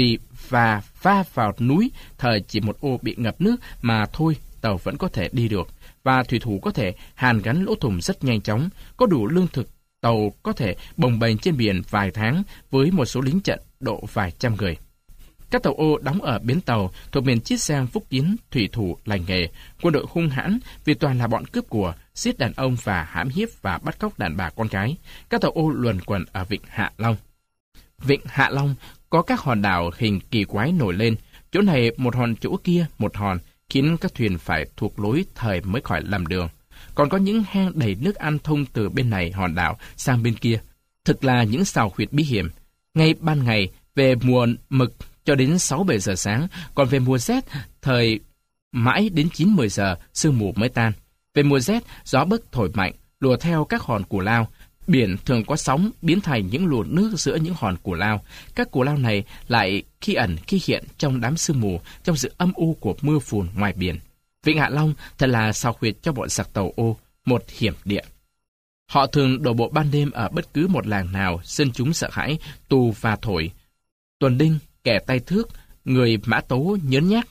[SPEAKER 1] và va vào núi, thời chỉ một ô bị ngập nước mà thôi, tàu vẫn có thể đi được. Và thủy thủ có thể hàn gắn lỗ thủng rất nhanh chóng, có đủ lương thực, tàu có thể bồng bềnh trên biển vài tháng với một số lính trận độ vài trăm người. Các tàu ô đóng ở bến tàu thuộc miền Chiết Giang, Phúc Kiến, thủy thủ lành nghề, quân đội hung hãn vì toàn là bọn cướp của, giết đàn ông và hãm hiếp và bắt cóc đàn bà con gái. Các tàu ô luẩn quẩn ở vịnh Hạ Long. Vịnh Hạ Long có các hòn đảo hình kỳ quái nổi lên, chỗ này một hòn chỗ kia một hòn, khiến các thuyền phải thuộc lối thời mới khỏi lầm đường. Còn có những hang đầy nước ăn thông từ bên này hòn đảo sang bên kia, thực là những sào huyệt bí hiểm. Ngay ban ngày về mùa mực cho đến 6-7 giờ sáng, còn về mùa rét, thời mãi đến 9-10 giờ, sương mù mới tan. Về mùa rét, gió bấc thổi mạnh, lùa theo các hòn cù lao. Biển thường có sóng biến thành những luồng nước giữa những hòn cù lao. Các cù lao này lại khi ẩn khi hiện trong đám sương mù, trong sự âm u của mưa phùn ngoài biển. Vịnh Hạ Long thật là sào huyệt cho bọn giặc tàu ô, một hiểm địa. Họ thường đổ bộ ban đêm ở bất cứ một làng nào, dân chúng sợ hãi, tù và thổi. Tuần đinh, kẻ tay thước, người mã tấu nhớn nhác,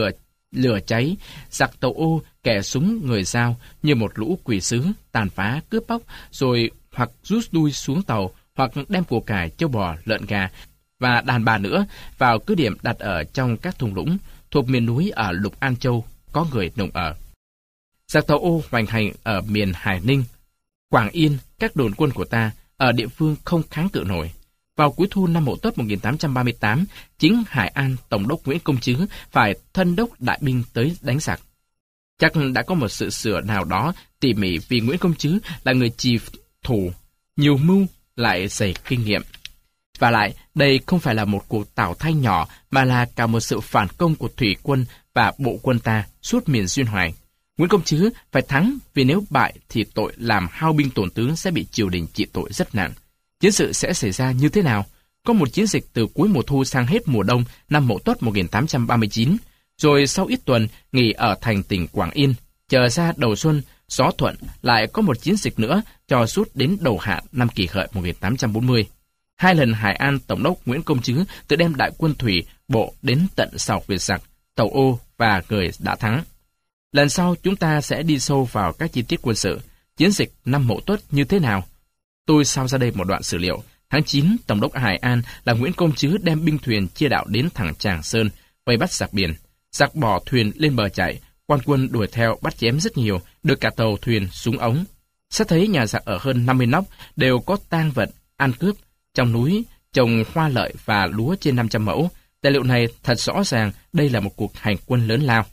[SPEAKER 1] lửa cháy, giặc tàu ô, kẻ súng người dao như một lũ quỷ sứ tàn phá cướp bóc, rồi hoặc rút lui xuống tàu, hoặc đem của cải châu bò, lợn gà và đàn bà nữa vào cứ điểm đặt ở trong các thung lũng thuộc miền núi ở Lục An Châu có người Nùng ở. Giặc tàu ô hoành hành ở miền Hải Ninh, Quảng Yên, các đồn quân của ta ở địa phương không kháng cự nổi. Vào cuối thu năm Mậu Tuất 1838, chính Hải An Tổng đốc Nguyễn Công Trứ phải thân đốc đại binh tới đánh giặc. Chắc đã có một sự sửa nào đó tỉ mỉ vì Nguyễn Công Trứ là người trì thủ, nhiều mưu lại dày kinh nghiệm. Và lại, đây không phải là một cuộc tảo thay nhỏ mà là cả một sự phản công của thủy quân và bộ quân ta suốt miền Duyên Hải. Nguyễn Công Trứ phải thắng vì nếu bại thì tội làm hao binh tổn tướng sẽ bị triều đình trị tội rất nặng. Chiến sự sẽ xảy ra như thế nào? Có một chiến dịch từ cuối mùa thu sang hết mùa đông năm Mậu Tuất 1839, rồi sau ít tuần nghỉ ở thành tỉnh Quảng Yên, chờ ra đầu xuân, gió thuận lại có một chiến dịch nữa cho suốt đến đầu hạ năm Kỷ Hợi 1840. 2 lần Hải An Tổng đốc Nguyễn Công Trứ tự đem đại quân thủy bộ đến tận sào huyệt giặc, tàu ô và người đã thắng. Lần sau chúng ta sẽ đi sâu vào các chi tiết quân sự. Chiến dịch năm Mậu Tuất như thế nào? Tôi sao ra đây một đoạn sử liệu. Tháng 9, Tổng đốc Hải An là Nguyễn Công Trứ đem binh thuyền chia đạo đến thẳng Tràng Sơn, vây bắt giặc biển. Giặc bỏ thuyền lên bờ chạy, quan quân đuổi theo bắt chém rất nhiều, được cả tàu thuyền súng ống. Sẽ thấy nhà giặc ở hơn 50 nóc đều có tang vật, ăn cướp. Trong núi trồng hoa lợi và lúa trên 500 mẫu. Tài liệu này thật rõ ràng đây là một cuộc hành quân lớn lao.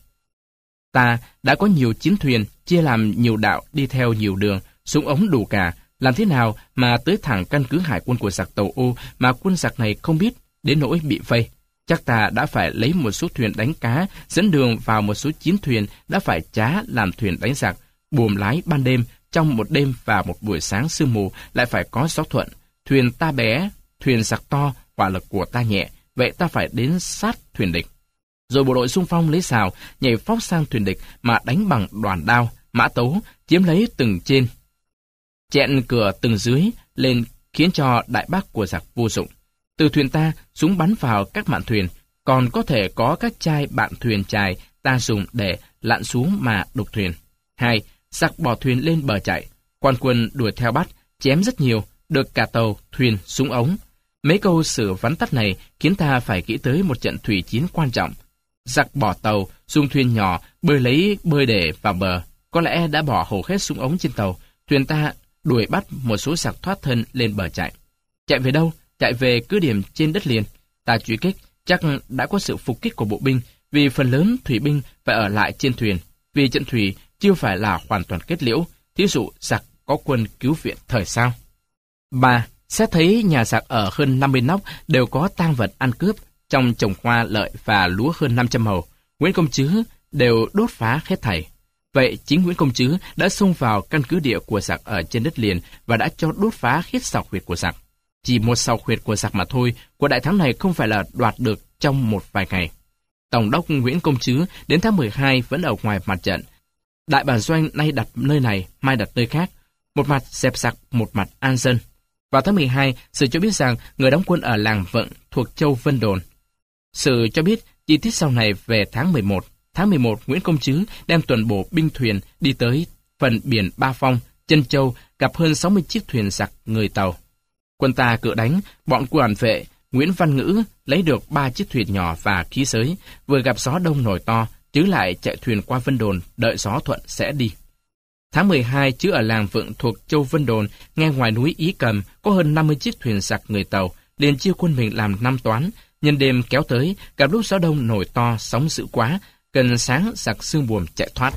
[SPEAKER 1] Ta đã có nhiều chiến thuyền, chia làm nhiều đạo đi theo nhiều đường, súng ống đủ cả. Làm thế nào mà tới thẳng căn cứ hải quân của giặc tàu ô mà quân giặc này không biết, đến nỗi bị vây? Chắc ta đã phải lấy một số thuyền đánh cá, dẫn đường vào một số chiến thuyền đã phải trá làm thuyền đánh giặc, buồm lái ban đêm, trong một đêm và một buổi sáng sương mù lại phải có gió thuận. Thuyền ta bé, thuyền giặc to hỏa lực của ta nhẹ, vậy ta phải đến sát thuyền địch. Rồi bộ đội xung phong lấy sào, nhảy phóc sang thuyền địch mà đánh bằng đoàn đao, mã tấu, chiếm lấy từng trên, chẹn cửa từng dưới lên, khiến cho đại bác của giặc vô dụng. Từ thuyền ta, súng bắn vào các mạn thuyền, còn có thể có các chai bạn thuyền chài ta dùng để lặn xuống mà đục thuyền. 2. Giặc bỏ thuyền lên bờ chạy, quan quân đuổi theo bắt, chém rất nhiều, được cả tàu, thuyền, súng ống. Mấy câu sử vắn tắt này khiến ta phải nghĩ tới một trận thủy chiến quan trọng. Giặc bỏ tàu, dùng thuyền nhỏ, bơi để vào bờ. Có lẽ đã bỏ hầu hết súng ống trên tàu. Thuyền ta đuổi bắt một số giặc thoát thân lên bờ chạy. Chạy về đâu? Chạy về cứ điểm trên đất liền. Ta truy kích, chắc đã có sự phục kích của bộ binh, vì phần lớn thủy binh phải ở lại trên thuyền. Vì trận thủy chưa phải là hoàn toàn kết liễu, thí dụ giặc có quân cứu viện thời sau. 3. Xét thấy nhà giặc ở hơn 50 nóc đều có tang vật ăn cướp, trong trồng hoa lợi và lúa hơn 500 màu, Nguyễn Công Trứ đều đốt phá hết thảy. Vậy chính Nguyễn Công Trứ đã xông vào căn cứ địa của giặc ở trên đất liền và đã cho đốt phá hết sào huyệt của giặc. Chỉ một sào huyệt của giặc mà thôi, cuộc đại thắng này không phải là đoạt được trong một vài ngày. Tổng đốc Nguyễn Công Trứ đến tháng 12 vẫn ở ngoài mặt trận. Đại bản doanh nay đặt nơi này, mai đặt nơi khác. Một mặt dẹp giặc, một mặt an dân. Vào tháng 12, Sử cho biết rằng người đóng quân ở làng Vận thuộc châu Vân Đồn. Sử cho biết chi tiết sau này về tháng 11. Tháng 11, Nguyễn Công Trứ đem tuần bộ binh thuyền đi tới phần biển Ba Phong, Chân Châu, gặp hơn 60 chiếc thuyền giặc người Tàu. Quân ta cự đánh, bọn quản vệ Nguyễn Văn Ngữ lấy được 3 chiếc thuyền nhỏ và khí sới, vừa gặp gió đông nổi to, Trứ lại chạy thuyền qua Vân Đồn, đợi gió thuận sẽ đi. Tháng 12, Trứ ở làng Vượng thuộc châu Vân Đồn, nghe ngoài núi Ý Cầm có hơn 50 chiếc thuyền giặc người Tàu, liền chia quân mình làm 5 toán, nhân đêm kéo tới, gặp lúc gió đông nổi to, sóng dữ quá, cần sáng giặc sương buồm chạy thoát.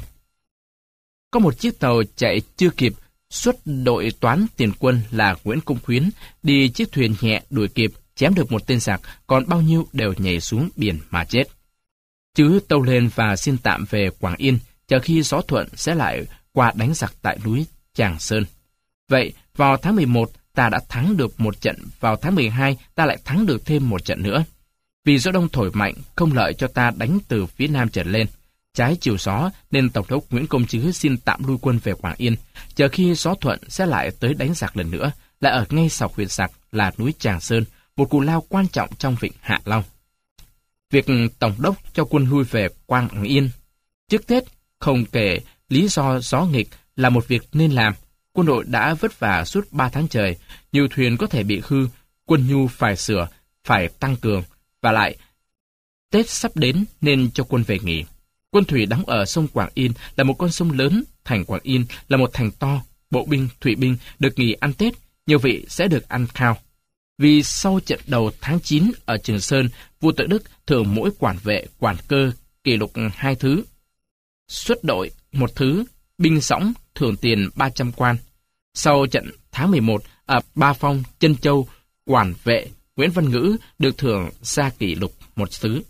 [SPEAKER 1] Có một chiếc tàu chạy chưa kịp, xuất đội toán tiền quân là Nguyễn Công Khuyến, đi chiếc thuyền nhẹ đuổi kịp, chém được một tên giặc, còn bao nhiêu đều nhảy xuống biển mà chết. Trứ tâu lên và xin tạm về Quảng Yên, chờ khi gió thuận sẽ lại qua đánh giặc tại núi Tràng Sơn. Vậy, vào tháng 11, ta đã thắng được một trận, vào tháng 12, ta lại thắng được thêm một trận nữa. Vì gió đông thổi mạnh, không lợi cho ta đánh từ phía nam trở lên. Trái chiều gió, nên Tổng đốc Nguyễn Công Trứ xin tạm lui quân về Quảng Yên, chờ khi gió thuận sẽ lại tới đánh giặc lần nữa, lại ở ngay sau huyệt giặc là núi Tràng Sơn, một cù lao quan trọng trong vịnh Hạ Long. Việc Tổng đốc cho quân lui về Quảng Yên trước Tết, không kể lý do gió nghịch, là một việc nên làm. Quân đội đã vất vả suốt 3 tháng trời, nhiều thuyền có thể bị hư, quân nhu phải sửa, phải tăng cường, và lại Tết sắp đến nên cho quân về nghỉ. Quân thủy đóng ở sông Quảng Yên là một con sông lớn, thành Quảng Yên là một thành to, bộ binh, thủy binh được nghỉ ăn Tết, nhiều vị sẽ được ăn khao. Vì sau trận đầu tháng 9 ở Trường Sơn, vua Tự Đức thưởng mỗi quản vệ, quản cơ kỷ lục 2 thứ, xuất đội 1 thứ, binh sõng thưởng tiền 300 quan. Sau trận tháng 11 ở Ba Phong, Chân Châu, quản vệ Nguyễn Văn Ngữ được thưởng ra kỷ lục 1 thứ.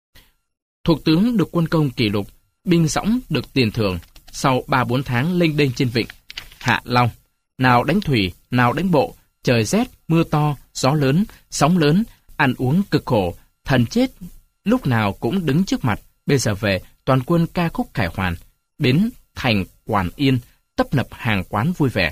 [SPEAKER 1] Thuộc tướng được quân công kỷ lục, binh sõng được tiền thưởng. Sau 3-4 tháng lênh đênh trên vịnh Hạ Long, nào đánh thủy, nào đánh bộ, trời rét, mưa to, gió lớn, sóng lớn, ăn uống cực khổ, thần chết lúc nào cũng đứng trước mặt. Bây giờ về, toàn quân ca khúc khải hoàn, bến thành Quảng Yên, tấp nập hàng quán vui vẻ.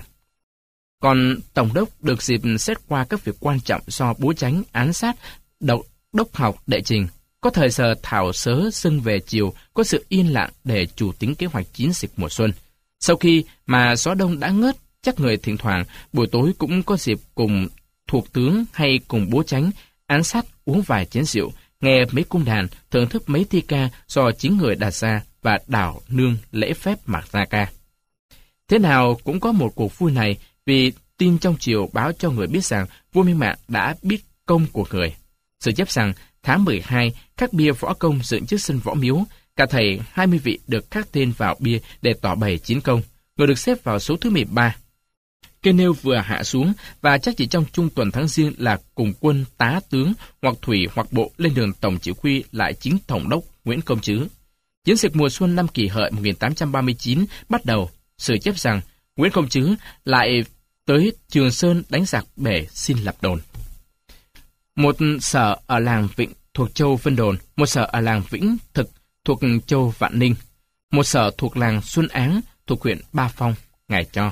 [SPEAKER 1] Còn Tổng đốc được dịp xét qua các việc quan trọng do búa chánh, án sát, đốc học, đệ trình. Có thời giờ thảo sớ xưng về chiều, có sự yên lặng để chủ tính kế hoạch chiến dịch mùa xuân. Sau khi mà gió đông đã ngớt, chắc người thỉnh thoảng buổi tối cũng có dịp cùng thuộc tướng hay cùng búa chánh, án sát uống vài chén rượu, nghe mấy cung đàn, thưởng thức mấy thi ca do chính người đặt ra và đảo nương lễ phép mặc ra ca. Thế nào cũng có một cuộc vui này, vì tin trong triều báo cho người biết rằng vua Minh Mạng đã biết công của người. Sử chép rằng tháng 12, các bia võ công dựng trước sân võ miếu, cả thầy 20 vị được khắc tên vào bia để tỏ bày chiến công. Người được xếp vào số thứ 13. Cây nêu vừa hạ xuống và chắc chỉ trong trung tuần tháng Giêng là cùng quân tá tướng hoặc thủy hoặc bộ lên đường tổng chỉ huy lại chính Tổng đốc Nguyễn Công Trứ. Chiến dịch mùa xuân năm Kỷ Hợi 1839 bắt đầu. Sử chép rằng Nguyễn Công Trứ lại tới Trường Sơn đánh giặc để xin lập đồn. một sở ở làng Vịnh thuộc châu Vân Đồn, một sở ở làng Vĩnh Thực thuộc châu Vạn Ninh, một sở thuộc làng Xuân Áng thuộc huyện Ba Phong, Ngài cho.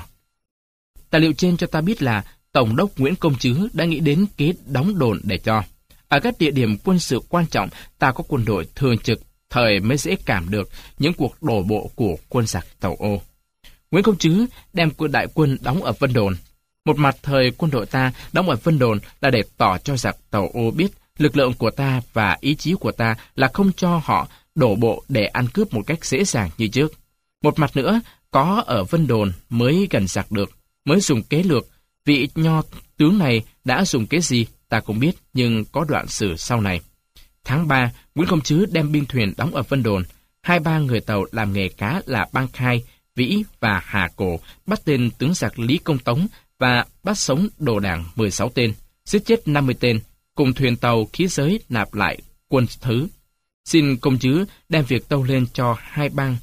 [SPEAKER 1] Tài liệu trên cho ta biết là Tổng đốc Nguyễn Công Trứ đã nghĩ đến kế đóng đồn để cho. Ở các địa điểm quân sự quan trọng, ta có quân đội thường trực, thời mới dễ cảm được những cuộc đổ bộ của quân giặc Tàu Ô. Nguyễn Công Trứ đem đại quân đóng ở Vân Đồn. Một mặt thời quân đội ta đóng ở Vân Đồn là để tỏ cho giặc Tàu Ô biết lực lượng của ta và ý chí của ta là không cho họ đổ bộ để ăn cướp một cách dễ dàng như trước. Một mặt nữa, có ở Vân Đồn mới gần giặc được, mới dùng kế lược. Vị nho tướng này đã dùng kế gì ta cũng biết, nhưng có đoạn sử sau này. Tháng 3, Nguyễn Công Trứ đem binh thuyền đóng ở Vân Đồn. 2-3 người Tàu làm nghề cá là Bang Khai, Vĩ và Hà Cổ bắt tên tướng giặc Lý Công Tống và bắt sống đồ đảng 16 tên, giết chết 50 tên, cùng thuyền tàu khí giới nạp lại quân thứ. Xin Công Trứ đem việc tâu lên cho 2 bang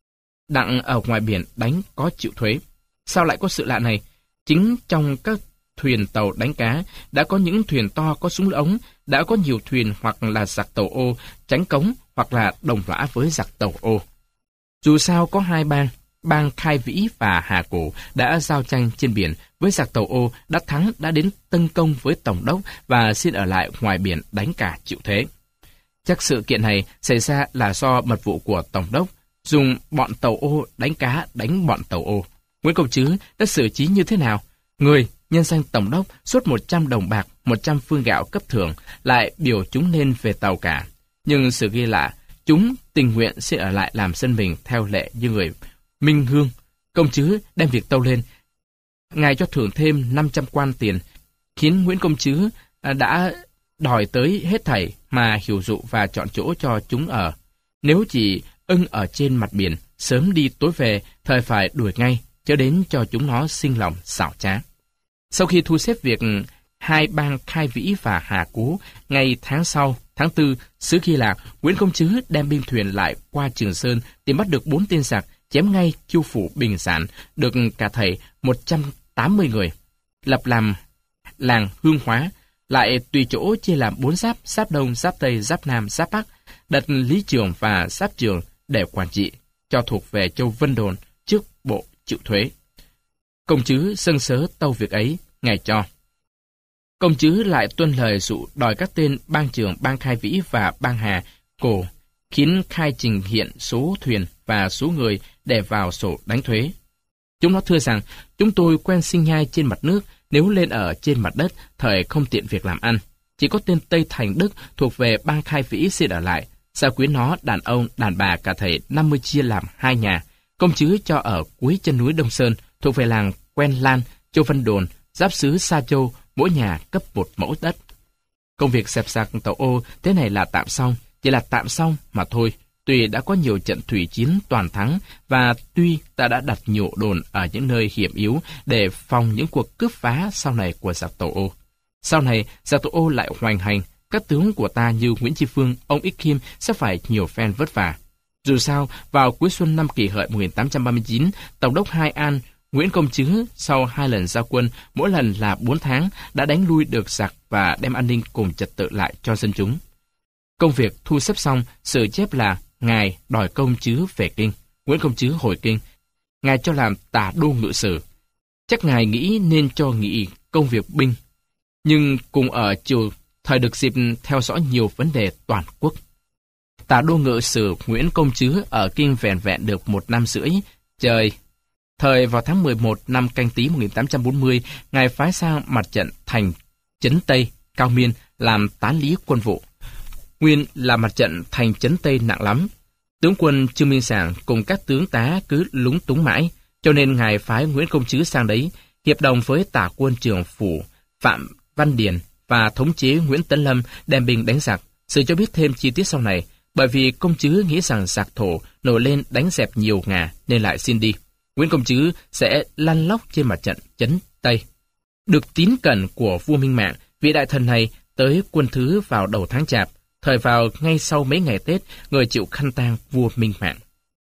[SPEAKER 1] đặng ở ngoài biển đánh có chịu thuế. Sao lại có sự lạ này? Chính trong các thuyền tàu đánh cá đã có những thuyền to có súng ống, đã có nhiều thuyền hoặc là giặc Tàu Ô tránh cống hoặc là đồng lõa với giặc Tàu Ô. Dù sao có 2 bang, bang Khai Vĩ và Hà Cổ đã giao tranh trên biển với giặc Tàu Ô, đã thắng, đã đến tấn công với Tổng đốc và xin ở lại ngoài biển đánh cả chịu thế. Chắc sự kiện này xảy ra là do mật vụ của Tổng đốc dùng bọn Tàu Ô đánh cá đánh bọn Tàu Ô. Nguyễn Công Trứ đã xử trí như thế nào? Người nhân danh Tổng đốc suốt 100 đồng bạc, 100 phương gạo cấp thưởng, lại biểu chúng nên về tàu cả. Nhưng sự ghi lạ, chúng tình nguyện sẽ ở lại làm dân mình theo lệ như người minh hương. Công Trứ đem việc tâu lên. Ngài cho thưởng thêm 500 quan tiền, khiến Nguyễn Công Trứ đã đòi tới hết thảy mà hiểu dụ và chọn chỗ cho chúng ở. Nếu chỉ ưng ở trên mặt biển, sớm đi tối về, thời phải đuổi ngay, chớ đến cho chúng nó sinh lòng xảo trá. Sau khi thu xếp việc 2 bang Khai Vĩ và Hà Cố, ngày tháng sau, tháng 4, xứ Hy Lạp, Nguyễn Công Trứ đem binh thuyền lại qua Trường Sơn, tìm bắt được 4 tên giặc, chém ngay Chiêu Phủ Bình Sản, được cả thảy 180 người, lập làm làng Hương Hóa, lại tùy chỗ chia làm 4 giáp, giáp Đông, giáp Tây, giáp Nam, giáp Bắc, đặt Lý Trường và giáp Trường để quản trị, cho thuộc về châu Vân Đồn trước bộ chịu thuế. Công Trứ xưng sớ tâu việc ấy, ngài cho. Công Trứ lại tuân lời dụ đòi các tên bang trưởng bang Khai Vĩ và bang Hà Cổ, khiến khai trình hiện số thuyền và số người để vào sổ đánh thuế. Chúng nó thưa rằng, chúng tôi quen sinh nhai trên mặt nước, nếu lên ở trên mặt đất, thời không tiện việc làm ăn. Chỉ có tên Tây Thành Đức thuộc về bang Khai Vĩ xin ở lại. Sao quyến nó đàn ông, đàn bà cả thảy 50 chia làm 2 nhà. Công Trứ cho ở cuối chân núi Đông Sơn, thuộc về làng Quen Lan, châu Vân Đồn, giáp xứ Sa Châu, mỗi nhà cấp 1 mẫu đất. Công việc dẹp sạc Tàu Ô thế này là tạm xong, chỉ là tạm xong mà thôi. Tuy đã có nhiều trận thủy chiến toàn thắng và tuy ta đã đặt nhiều đồn ở những nơi hiểm yếu để phòng những cuộc cướp phá sau này của giặc Tàu Ô. Sau này, giặc Tàu Ô lại hoành hành, các tướng của ta như Nguyễn Tri Phương, ông Ích Khiêm sẽ phải nhiều phen vất vả. Dù sao, vào cuối xuân năm Kỷ Hợi 1839, Tổng đốc Hai An, Nguyễn Công Trứ sau 2 lần giao quân, mỗi lần là 4 tháng, đã đánh lui được giặc và đem an ninh cùng trật tự lại cho dân chúng. Công việc thu xếp xong, sự chép là ngài đòi Công Trứ về kinh, Nguyễn Công Trứ hồi kinh. Ngài cho làm tả đô ngự sử. Chắc ngài nghĩ nên cho nghỉ công việc binh, nhưng cùng ở triều thời được dịp theo dõi nhiều vấn đề toàn quốc. Tả đô ngự sử Nguyễn Công Trứ ở kinh vẹn vẹn được 1 năm rưỡi. Trời! Thời vào tháng 11 năm Canh Tý 1840, ngài phái sang mặt trận thành Trấn Tây, Cao Miên làm tán lý quân vụ. Nguyên là mặt trận thành Trấn Tây nặng lắm. Tướng quân Trương Minh Sảng cùng các tướng tá cứ lúng túng mãi, cho nên ngài phái Nguyễn Công Trứ sang đấy, hiệp đồng với tả quân trưởng phủ Phạm Văn Điền và thống chế Nguyễn Tấn Lâm đem binh đánh giặc. Sự cho biết thêm chi tiết sau này, bởi vì Công Trứ nghĩ rằng giặc Thổ nổi lên đánh dẹp nhiều ngà nên lại xin đi. Nguyễn Công Trứ sẽ lăn lóc trên mặt trận Trấn Tây. Được tín cẩn của vua Minh Mạng, vị đại thần này tới quân thứ vào đầu tháng Chạp, thời vào ngay sau mấy ngày Tết, người chịu khăn tang vua Minh Mạng.